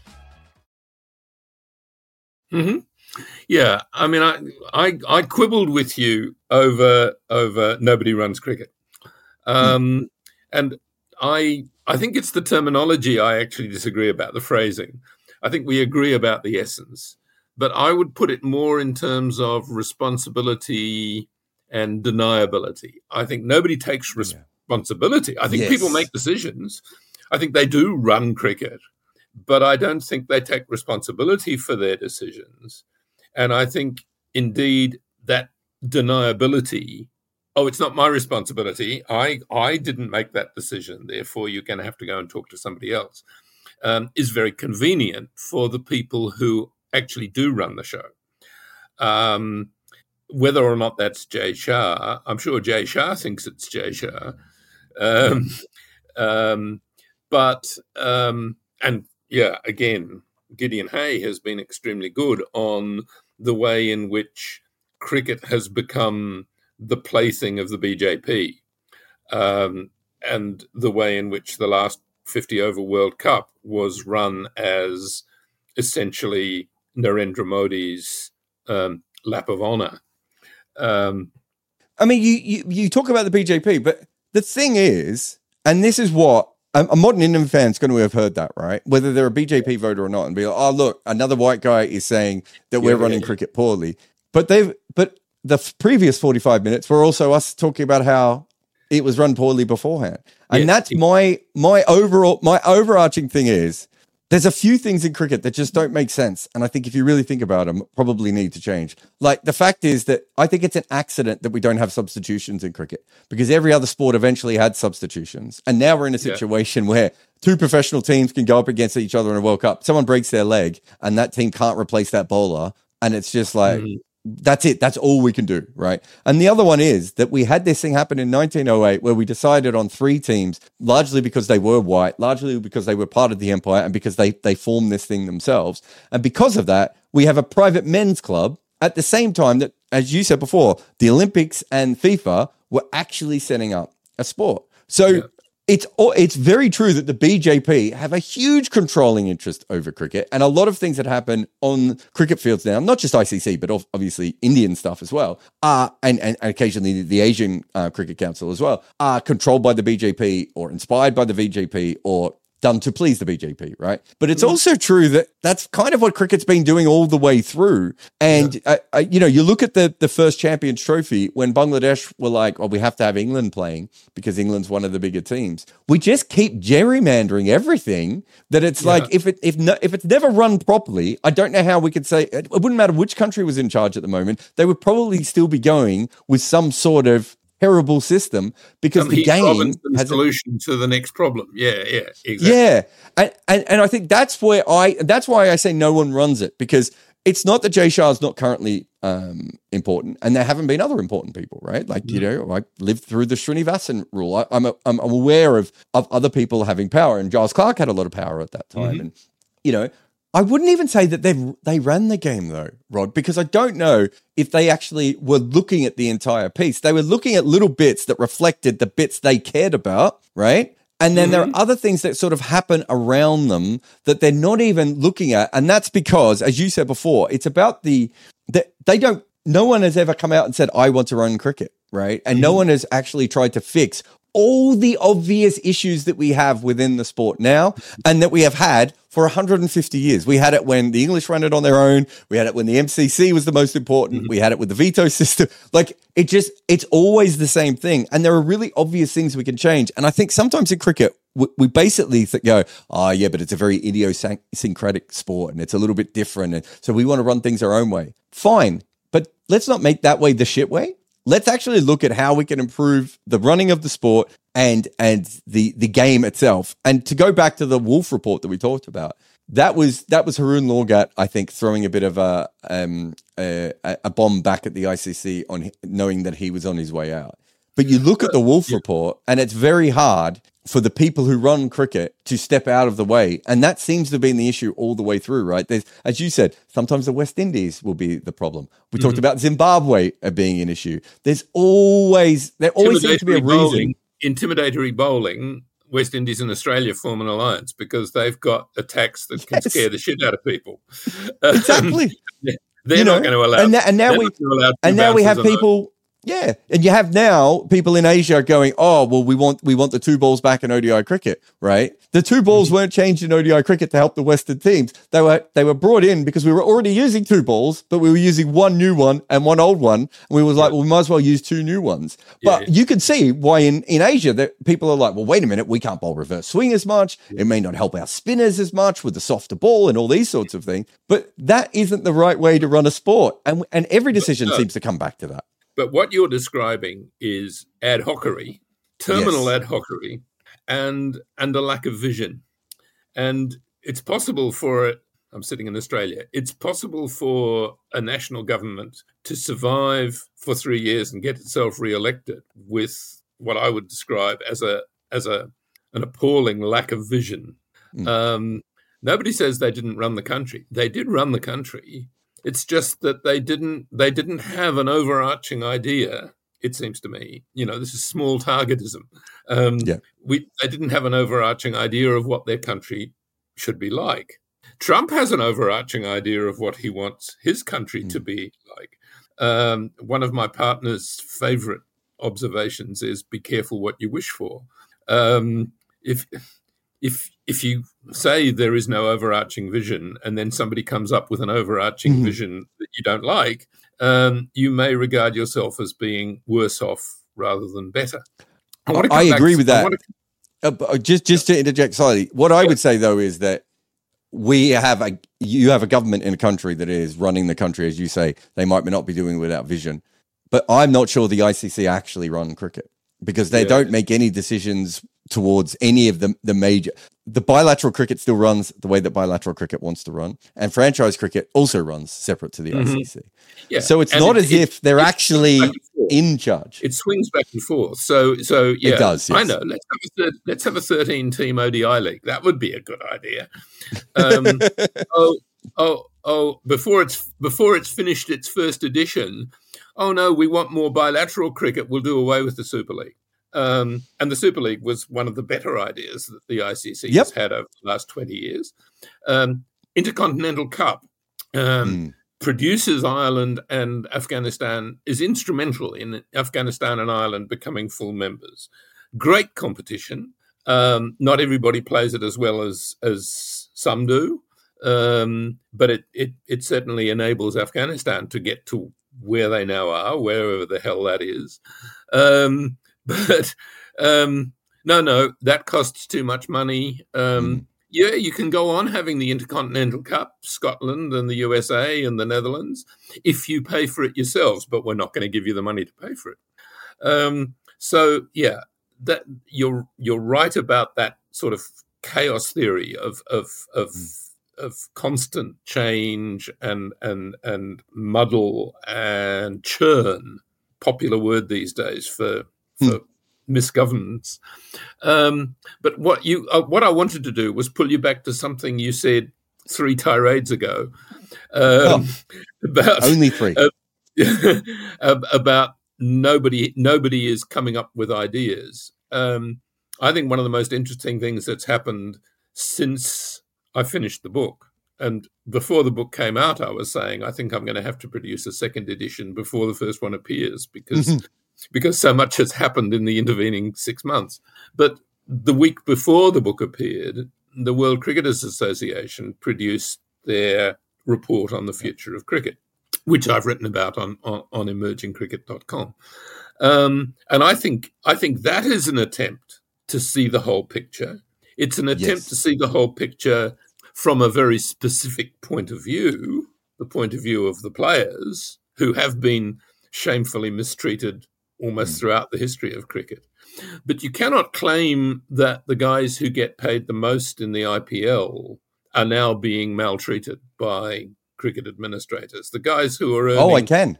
Mm-hmm. Yeah, I mean, I quibbled with you over nobody runs cricket, and I think it's the terminology I actually disagree about, the phrasing. I think we agree about the essence, but I would put it more in terms of responsibility and deniability. I think nobody takes responsibility. I think people make decisions. I think they do run cricket, but I don't think they take responsibility for their decisions. And I think, indeed, that deniability, it's not my responsibility, I didn't make that decision, therefore you're going to have to go and talk to somebody else, is very convenient for the people who actually do run the show. Whether or not that's Jay Shah, I'm sure Jay Shah thinks it's Jay Shah. Again, Gideon Haigh has been extremely good on the way in which cricket has become the plaything of the BJP, and the way in which the last 50-over World Cup was run as essentially Narendra Modi's lap of honor. I mean, you talk about the BJP, but the thing is, and this is what a modern Indian fan's going to have heard that, right? Whether they're a BJP voter or not, and be like, "Oh, look, another white guy is saying that we're running cricket poorly." But the previous 45 minutes were also us talking about how it was run poorly beforehand, and that's my overarching thing is there's a few things in cricket that just don't make sense, and I think if you really think about them, probably need to change. Like the fact is that I think it's an accident that we don't have substitutions in cricket, because every other sport eventually had substitutions, and now we're in a situation where 2 professional teams can go up against each other in a World Cup. Someone breaks their leg, and that team can't replace that bowler, and it's just like. That's it. That's all we can do, right? And the other one is that we had this thing happen in 1908 where we decided on 3 teams, largely because they were white, largely because they were part of the empire, and because they formed this thing themselves. And because of that, we have a private men's club at the same time that, as you said before, the Olympics and FIFA were actually setting up a sport. So it's very true that the BJP have a huge controlling interest over cricket, and a lot of things that happen on cricket fields now, not just ICC, but obviously Indian stuff as well, and occasionally the Asian Cricket Council as well, are controlled by the BJP or inspired by the BJP or done to please the BJP, right? But it's also true that that's kind of what cricket's been doing all the way through. And, you look at the first Champions Trophy when Bangladesh were like, we have to have England playing because England's one of the bigger teams. We just keep gerrymandering everything that it's like, if it's never run properly, I don't know how we could say, it wouldn't matter which country was in charge at the moment, they would probably still be going with some sort of terrible system, because the game has a solution to the next problem. Exactly. Yeah, and I think that's why I say no one runs it, because it's not that Jay Shah is not currently important, and there haven't been other important people, right? Like I lived through the Srinivasan rule. I'm aware of other people having power, and Giles Clark had a lot of power at that time, and I wouldn't even say that they ran the game though, Rod, because I don't know if they actually were looking at the entire piece. They were looking at little bits that reflected the bits they cared about, right? And then there are other things that sort of happen around them that they're not even looking at. And that's because, as you said before, it's about no one has ever come out and said, I want to run cricket, right? And no one has actually tried to fix all the obvious issues that we have within the sport now, and that we have had for 150 years. We had it when the English ran it on their own. We had it when the MCC was the most important. We had it with the veto system. Like it's always the same thing. And there are really obvious things we can change. And I think sometimes in cricket, we basically go, oh yeah, but it's a very idiosyncratic sport and it's a little bit different, and so we want to run things our own way. Fine, but let's not make that way the shit way. Let's actually look at how we can improve the running of the sport and the game itself. And to go back to the Wolf report that we talked about, that was Haroon Lorgat, I think, throwing a bit of a bomb back at the ICC on knowing that he was on his way out. But you look at the Wolf report, and it's very hard for the people who run cricket to step out of the way. And that seems to have been the issue all the way through, right? There's, as you said, sometimes the West Indies will be the problem. We talked about Zimbabwe being an issue. There always seems to be a reason. Intimidatory bowling, West Indies and Australia form an alliance because they've got attacks that can scare the shit out of people. Exactly. They're not going to allow. And now we have people. Yeah, and you have now people in Asia going, oh, well, we want the 2 balls back in ODI cricket, right? The 2 balls weren't changed in ODI cricket to help the Western teams. They were brought in because we were already using 2 balls, but we were using 1 new one and 1 old one. And we was like, well, we might as well use 2 new ones. But you can see why in Asia that people are like, well, wait a minute, we can't bowl reverse swing as much. It may not help our spinners as much with the softer ball and all these sorts of things. But that isn't the right way to run a sport. And every decision seems to come back to that. But what you're describing is ad hocery, terminal ad hocery, and a lack of vision. And it's possible I'm sitting in Australia, it's possible for a national government to survive for 3 years and get itself re-elected with what I would describe as an appalling lack of vision. Nobody says they didn't run the country. They did run the country. It's just that they didn't have an overarching idea, it seems to me. This is small targetism. They didn't have an overarching idea of what their country should be like. Trump has an overarching idea of what he wants his country to be like. One of my partner's favorite observations is be careful what you wish for. If you say there is no overarching vision and then somebody comes up with an overarching vision that you don't like, you may regard yourself as being worse off rather than better. I agree with that. Just to interject slightly, what I would say, though, is that you have a government in a country that is running the country, as you say. They might not be doing it without vision. But I'm not sure the ICC actually run cricket because they don't make any decisions towards any of the major. The bilateral cricket still runs the way that bilateral cricket wants to run, and franchise cricket also runs separate to the ICC. Yeah. So it's not as if they're actually in charge. It swings back and forth. So yeah, it does. Yes. I know. Let's have a 13-team ODI league. That would be a good idea. Before it's finished its first edition. Oh no, we want more bilateral cricket. We'll do away with the Super League. And the Super League was one of the better ideas that the ICC has had over the last 20 years. Intercontinental Cup produces Ireland and Afghanistan, is instrumental in Afghanistan and Ireland becoming full members. Great competition. Not everybody plays it as well as some do, but it certainly enables Afghanistan to get to where they now are, wherever the hell that is. But no, that costs too much money. Yeah, you can go on having the Intercontinental Cup, Scotland and the USA and the Netherlands, if you pay for it yourselves, but we're not going to give you the money to pay for it. So yeah, that you're right about that sort of chaos theory of constant change and muddle and churn, popular word these days for misgovernance. But what I wanted to do was pull you back to something you said 3 tirades ago. About only 3. About nobody is coming up with ideas. I think one of the most interesting things that's happened since I finished the book, and before the book came out, I was saying, I think I'm going to have to produce a second edition before the first one appears because so much has happened in the intervening 6 months. But the week before the book appeared, the World Cricketers Association produced their report on the future of cricket, which I've written about on emergingcricket.com. And I think that is an attempt to see the whole picture. It's an attempt Yes. to see the whole picture from a very specific point of view, the point of view of the players who have been shamefully mistreated almost throughout the history of cricket. But you cannot claim that the guys who get paid the most in the IPL are now being maltreated by cricket administrators. The guys who are earning... Oh, I can.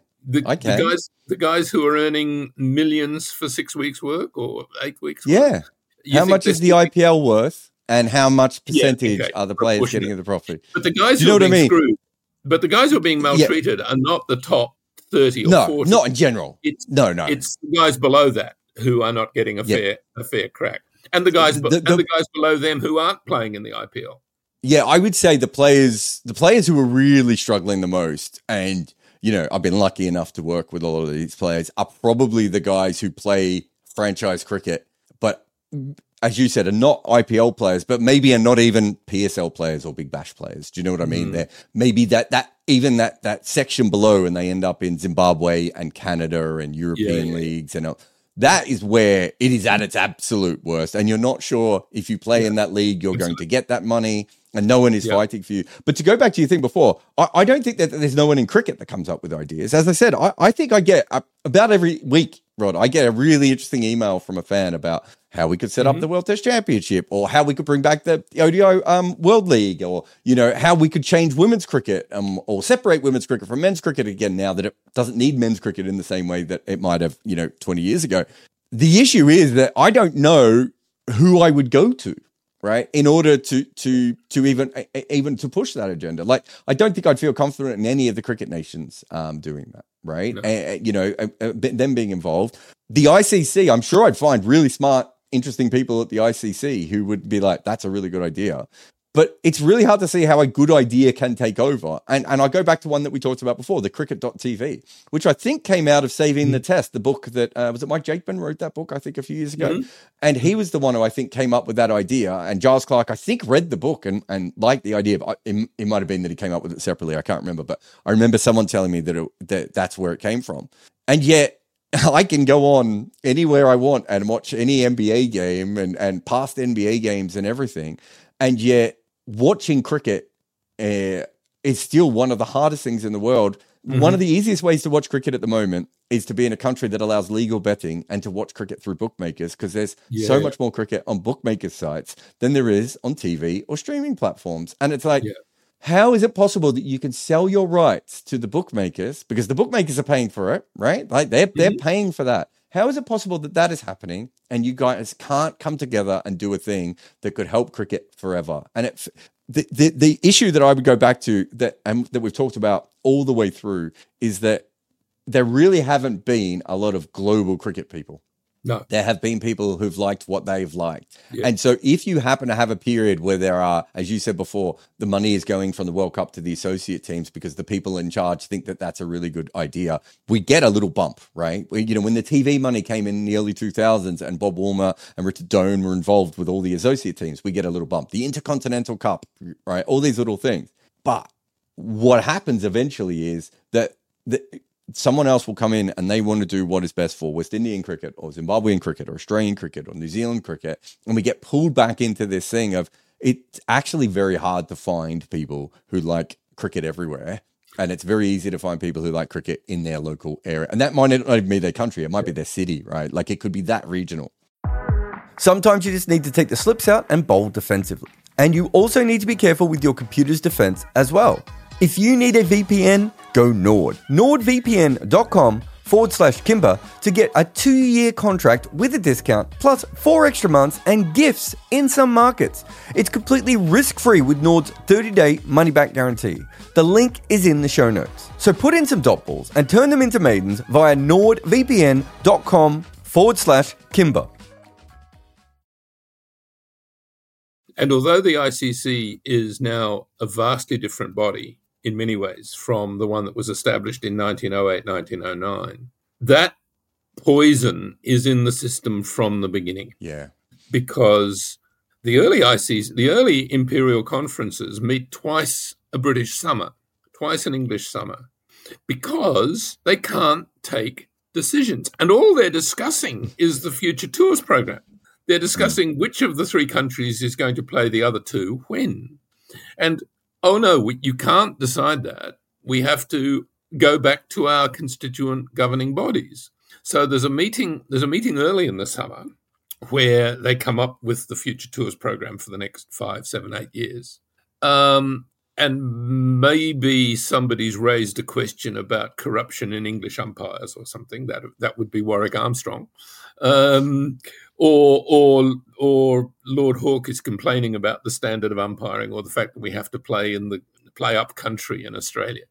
The guys who are earning millions for 6 weeks' work or 8 weeks' work. Yeah. How much is the IPL worth, and how much percentage are the players getting of the profit? But the guys who are being screwed, but the guys who are being maltreated are not the top 30 or 40. No, not in general. It's the guys below that who are not getting a fair crack, and the guys below them who aren't playing in the IPL. Yeah, I would say the players who are really struggling the most, and I've been lucky enough to work with a lot of these players, are probably the guys who play franchise cricket, but as you said, are not IPL players, but maybe are not even PSL players or Big Bash players. Do you know what I mean? They're maybe that section below, and they end up in Zimbabwe and Canada and European leagues, and that is where it is at its absolute worst. And you're not sure if you play in that league, you're going to get that money, and no one is fighting for you. But to go back to your thing before, I don't think that there's no one in cricket that comes up with ideas. As I said, I think I get about every week, Rod, I get a really interesting email from a fan about how we could set up the World Test Championship, or how we could bring back the ODI World League, or, how we could change women's cricket, or separate women's cricket from men's cricket again, now that it doesn't need men's cricket in the same way that it might have, 20 years ago. The issue is that I don't know who I would go to, right, in order to even to push that agenda. Like, I don't think I'd feel confident in any of the cricket nations doing that, right? No. Them being involved. The ICC, I'm sure I'd find really smart, interesting people at the ICC who would be like, that's a really good idea. But it's really hard to see how a good idea can take over. And I go back to one that we talked about before, the cricket.tv, which I think came out of Saving the Test, the book that, was it Mike Jakeman wrote that book, I think, a few years ago? And he was the one who I think came up with that idea. And Giles Clark, I think, read the book and liked the idea. But it might have been that he came up with it separately. I can't remember. But I remember someone telling me that that's where it came from. And yet, I can go on anywhere I want and watch any NBA game and past NBA games and everything. And yet watching cricket is still one of the hardest things in the world. One of the easiest ways to watch cricket at the moment is to be in a country that allows legal betting and to watch cricket through bookmakers, because there's so much more cricket on bookmakers sites than there is on TV or streaming platforms. And it's like, how is it possible that you can sell your rights to the bookmakers, because the bookmakers are paying for it, right? Like they're paying for that. How is it possible that that is happening and you guys can't come together and do a thing that could help cricket forever? And the issue that I would go back to that we've talked about all the way through is that there really haven't been a lot of global cricket people. No. There have been people who've liked what they've liked. Yeah. And so if you happen to have a period where there are, as you said before, the money is going from the World Cup to the associate teams because the people in charge think that that's a really good idea, we get a little bump, right? When the TV money came in the early 2000s and Bob Woolmer and Richard Doan were involved with all the associate teams, we get a little bump. The Intercontinental Cup, right? All these little things. But what happens eventually is that someone else will come in and they want to do what is best for West Indian cricket or Zimbabwean cricket or Australian cricket or New Zealand cricket. And we get pulled back into this thing of it's actually very hard to find people who like cricket everywhere. And it's very easy to find people who like cricket in their local area. And that might not even be their country. It might be their city, right? Like it could be that regional. Sometimes you just need to take the slips out and bowl defensively. And you also need to be careful with your computer's defense as well. If you need a VPN, go Nord. NordVPN.com/Kimber to get a 2-year contract with a discount, plus 4 extra months and gifts in some markets. It's completely risk-free with Nord's 30-day money-back guarantee. The link is in the show notes. So put in some dot balls and turn them into maidens via NordVPN.com/Kimber. And although the ICC is now a vastly different body in many ways from the one that was established in 1908, 1909, that poison is in the system from the beginning. Yeah. Because the early ICC, the early imperial conferences meet twice a British summer, twice an English summer, because they can't take decisions. And all they're discussing is the Future Tours program. They're discussing which of the three countries is going to play the other two when. And, oh no, you can't decide that. We have to go back to our constituent governing bodies. So there's a meeting early in the summer where they come up with the future tours program for the next 5, 7, 8 years. And maybe somebody's raised a question about corruption in English umpires or something. That would be Warwick Armstrong. Or Lord Hawke is complaining about the standard of umpiring or the fact that we have to play in the play up country in Australia.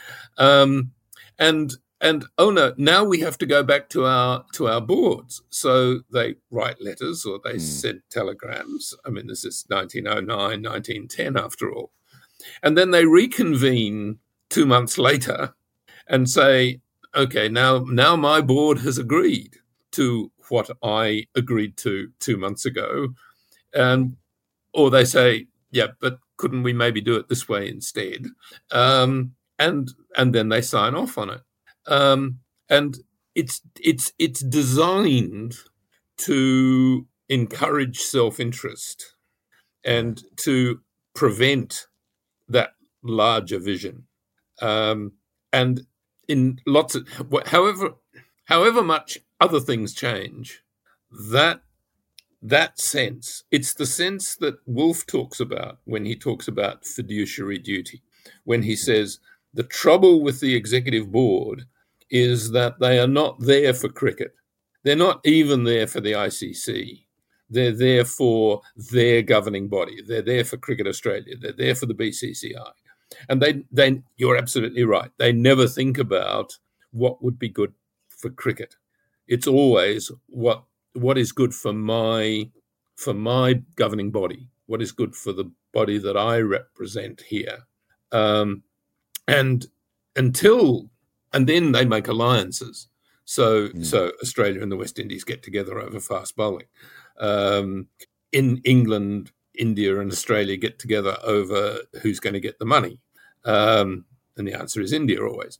And oh no, now we have to go back to our boards. So they write letters or they send telegrams. I mean, this is 1909, 1910 after all. And then they reconvene 2 months later and say, okay, now my board has agreed to what I agreed to 2 months ago. Or they say, yeah, but couldn't we maybe do it this way instead? And then they sign off on it. And it's designed to encourage self-interest and to prevent that larger vision. And in lots of, however much other things change, that sense, it's the sense that Woolf talks about when he talks about fiduciary duty, when he says the trouble with the executive board is that they are not there for cricket. They're not even there for the ICC. They're there for their governing body. They're there for Cricket Australia. They're there for the BCCI. And they you're absolutely right. They never think about what would be good for cricket. It's always what is good for my governing body, what is good for the body that I represent here. And then they make alliances. So Australia and the West Indies get together over fast bowling. In England, India and Australia get together over who's going to get the money. And the answer is India always.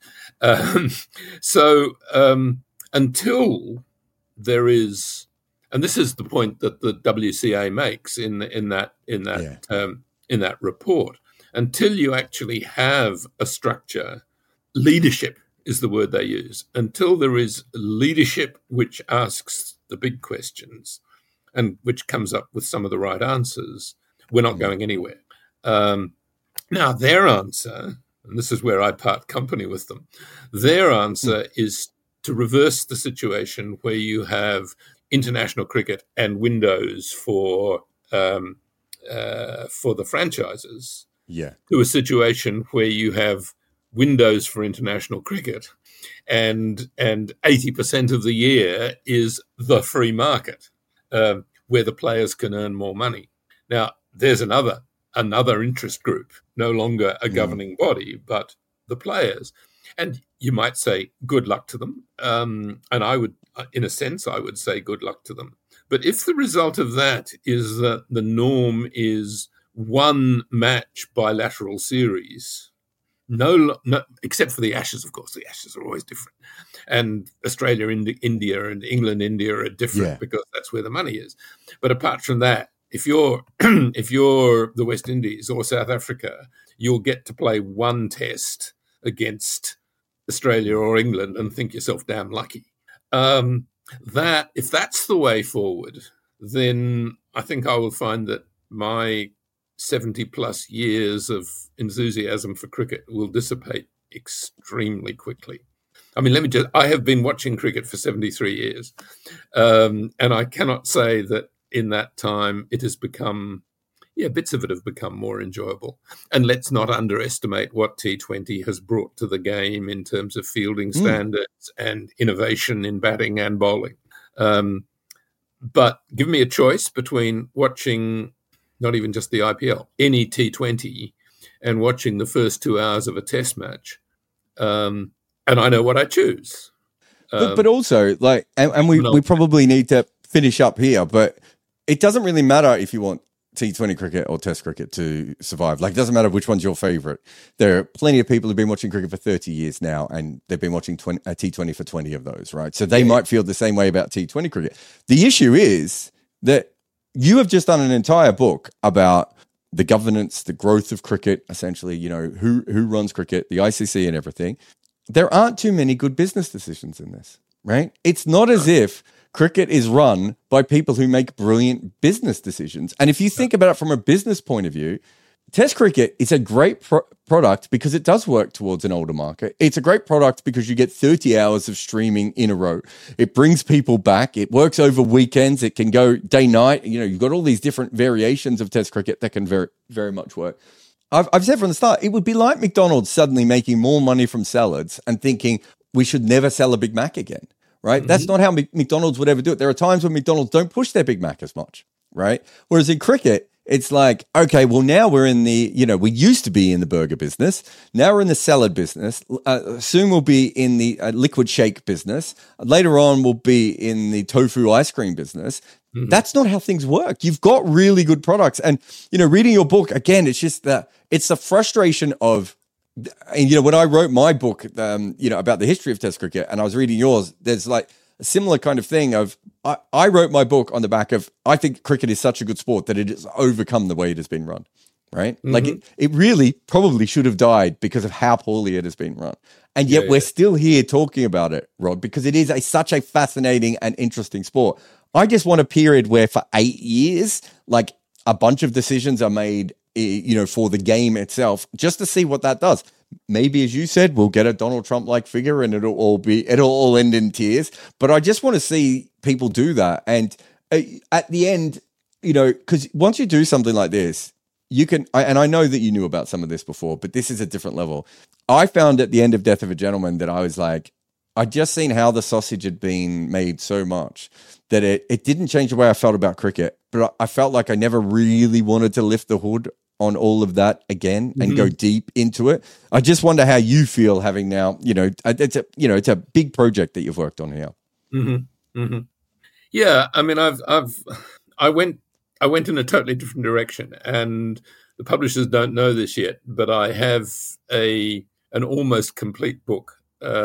Until there is, and this is the point that the WCA makes in that report, until you actually have a structure, leadership is the word they use, until there is leadership which asks the big questions and which comes up with some of the right answers, we're not going anywhere. Now, their answer, and this is where I part company with them, their answer is to reverse the situation where you have international cricket and windows for the franchises, to a situation where you have windows for international cricket and 80% of the year is the free market, where the players can earn more money. Now, there's another interest group, no longer a governing body, but the players. And you might say, good luck to them. And I would, in a sense, I would say good luck to them. But if the result of that is that the norm is one match bilateral series, no, except for the Ashes, of course, the Ashes are always different. And Australia, India, and England, India are different because that's where the money is. But apart from that, if you're the West Indies or South Africa, you'll get to play one test against Australia or England and think yourself damn lucky. That if that's the way forward, then I think I will find that my 70 plus years of enthusiasm for cricket will dissipate extremely quickly. I mean, I have been watching cricket for 73 years, and I cannot say that in that time it has become, bits of it have become more enjoyable. And let's not underestimate what T20 has brought to the game in terms of fielding standards and innovation in batting and bowling. But give me a choice between watching not even just the IPL, any T20, and watching the first 2 hours of a test match. And I know what I choose. But also, like, and we probably need to finish up here, but it doesn't really matter if you want T20 cricket or Test cricket to survive. Like, it doesn't matter which one's your favorite. There are plenty of people who've been watching cricket for 30 years now, and they've been watching T20 for 20 of those, right? So they might feel the same way about T20 cricket. The issue is that you have just done an entire book about the governance, the growth of cricket, essentially, who runs cricket, the ICC and everything. There aren't too many good business decisions in this, right? It's not as if cricket is run by people who make brilliant business decisions. And if you think about it from a business point of view, Test cricket is a great product because it does work towards an older market. It's a great product because you get 30 hours of streaming in a row. It brings people back. It works over weekends. It can go day, night. You've got all these different variations of Test cricket that can very, very much work. I've said from the start, it would be like McDonald's suddenly making more money from salads and thinking we should never sell a Big Mac again, right? Mm-hmm. That's not how McDonald's would ever do it. There are times when McDonald's don't push their Big Mac as much, right? Whereas in cricket, it's like, okay, well, now we're in the, we used to be in the burger business. Now we're in the salad business. Soon we'll be in the liquid shake business. Later on, we'll be in the tofu ice cream business. Mm-hmm. That's not how things work. You've got really good products. And, reading your book, again, it's just it's the frustration of, and, when I wrote my book, about the history of Test cricket and I was reading yours, there's like a similar kind of thing of, I wrote my book on the back of, I think cricket is such a good sport that it has overcome the way it has been run, right? Mm-hmm. Like it really probably should have died because of how poorly it has been run. And yet we're still here talking about it, Rod, because it is such a fascinating and interesting sport. I just want a period where for 8 years, like a bunch of decisions are made, for the game itself, just to see what that does. Maybe, as you said, we'll get a Donald Trump-like figure and it'll all end in tears. But I just want to see people do that. And at the end, because once you do something like this, you can, and I know that you knew about some of this before, but this is a different level. I found at the end of Death of a Gentleman that I was like, I'd just seen how the sausage had been made so much that it didn't change the way I felt about cricket. But I felt like I never really wanted to lift the hood on all of that again and go deep into it. I just wonder how you feel having now, it's a big project that you've worked on here. Mm-hmm. Mm-hmm. Yeah. I mean, I went in a totally different direction and the publishers don't know this yet, but I have an almost complete book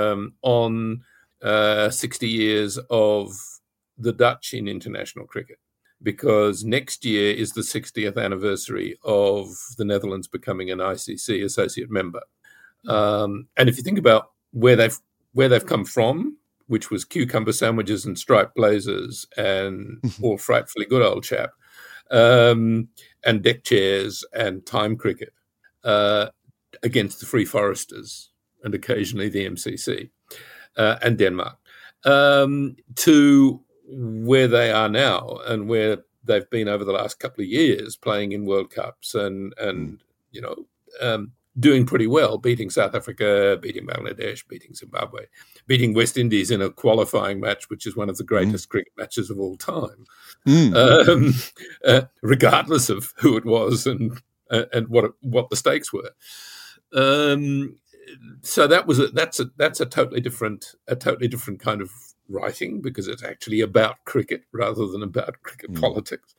on 60 years of the Dutch in international cricket. Because next year is the 60th anniversary of the Netherlands becoming an ICC associate member. And if you think about where they've come from, which was cucumber sandwiches and striped blazers and all frightfully good old chap, and deck chairs and time cricket against the Free Foresters and occasionally the MCC and Denmark, to where they are now and where they've been over the last couple of years playing in World Cups and doing pretty well, beating South Africa, beating Bangladesh, beating Zimbabwe, beating West Indies in a qualifying match, which is one of the greatest cricket matches of all time, regardless of who it was and what the stakes were. So that's a totally different kind of writing because it's actually about cricket rather than about cricket politics.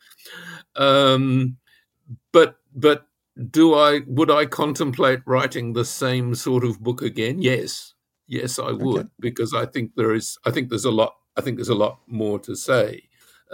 But would I contemplate writing the same sort of book again? Yes, I would, because I think there's a lot more to say.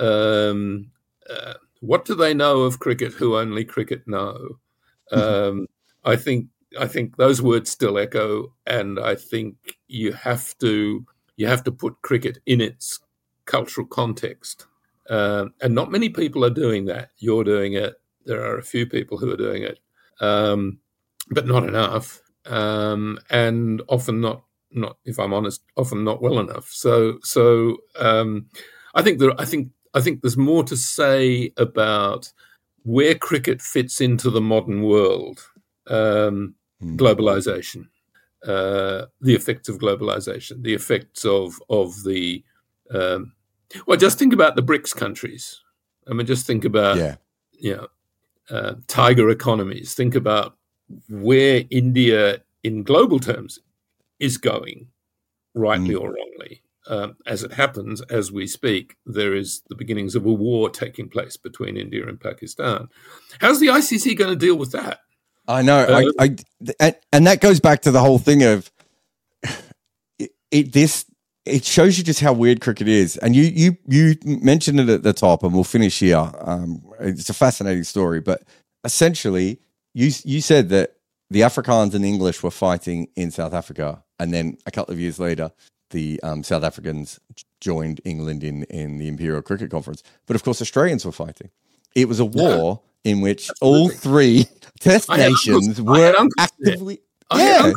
What do they know of cricket who only cricket know? I think those words still echo, and I think you have to put cricket in its cultural context. And not many people are doing that. You're doing it. There are a few people who are doing it, but not enough. And often not, if I'm honest, often not well enough. So I think there's more to say about where cricket fits into the modern world, globalization. The effects of globalization, the effects of the just think about the BRICS countries. I mean, just think about tiger economies. Think about where India, in global terms, is going, rightly or wrongly. As it happens, as we speak, there is the beginnings of a war taking place between India and Pakistan. How's the ICC going to deal with that? I know, and that goes back to the whole thing of this it shows you just how weird cricket is. And you mentioned it at the top, and we'll finish here. It's a fascinating story, but essentially, you said that the Afrikaans and English were fighting in South Africa, and then a couple of years later, the South Africans joined England in the Imperial Cricket Conference. But of course, Australians were fighting. It was a war in which all three Test nations were actively. Yeah,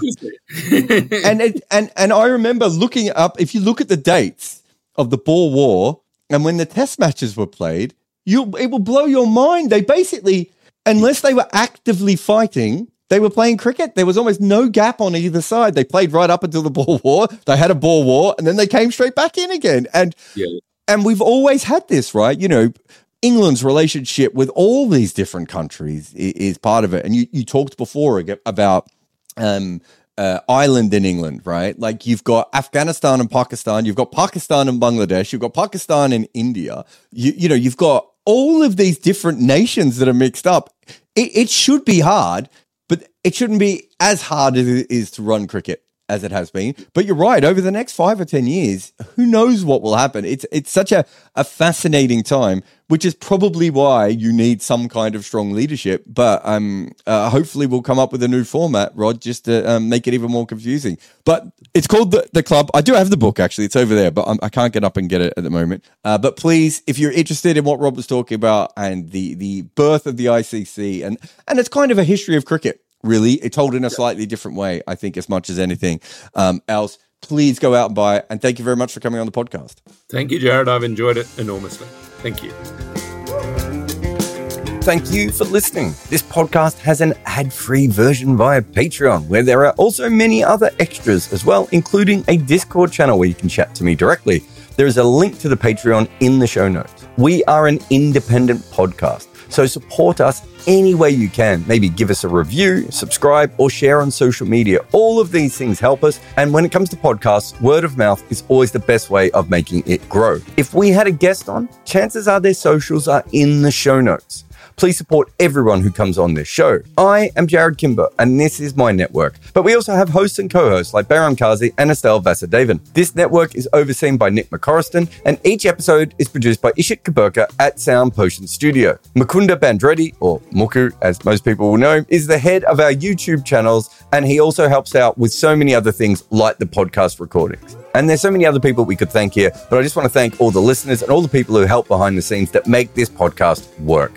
and I remember looking up. If you look at the dates of the Boer War and when the Test matches were played, it will blow your mind. They basically, unless they were actively fighting, they were playing cricket. There was almost no gap on either side. They played right up until the Boer War. They had a Boer War, and then they came straight back in again. And we've always had this, right? You know, England's relationship with all these different countries is part of it. And you talked before about Ireland and England, right? Like you've got Afghanistan and Pakistan, you've got Pakistan and Bangladesh, you've got Pakistan and India. You know, you've got all of these different nations that are mixed up. It should be hard, but it shouldn't be as hard as it is to run cricket as it has been. But you're right, over the next 5 or 10 years, who knows what will happen? It's such a fascinating time, which is probably why you need some kind of strong leadership. But hopefully we'll come up with a new format, Rod, just to make it even more confusing. But it's called The Club. I do have the book, actually. It's over there, but I can't get up and get it at the moment. But please, if you're interested in what Rod was talking about and the birth of the ICC, and it's kind of a history of cricket, really, it's told in a slightly different way, I think, as much as anything else. Please go out and buy it. And thank you very much for coming on the podcast. Thank you, Jared. I've enjoyed it enormously. Thank you. Thank you for listening. This podcast has an ad-free version via Patreon, where there are also many other extras as well, including a Discord channel where you can chat to me directly. There is a link to the Patreon in the show notes. We are an independent podcast, so support us any way you can. Maybe give us a review, subscribe, or share on social media. All of these things help us. And when it comes to podcasts, word of mouth is always the best way of making it grow. If we had a guest on, chances are their socials are in the show notes. Please support everyone who comes on this show. I am Jared Kimber, and this is my network. But we also have hosts and co-hosts like Baron Kazi and Estelle Vasudevan. This network is overseen by Nick McCorriston, and each episode is produced by Ishit Kaburka at Sound Potion Studio. Mukunda Bandreddi, or Muku as most people will know, is the head of our YouTube channels, and he also helps out with so many other things like the podcast recordings. And there's so many other people we could thank here, but I just want to thank all the listeners and all the people who help behind the scenes that make this podcast work.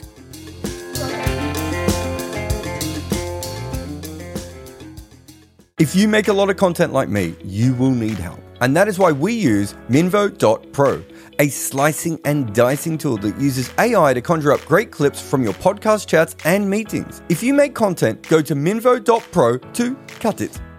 If you make a lot of content like me, you will need help. And that is why we use Minvo.pro, a slicing and dicing tool that uses AI to conjure up great clips from your podcast chats and meetings. If you make content, go to Minvo.pro to cut it.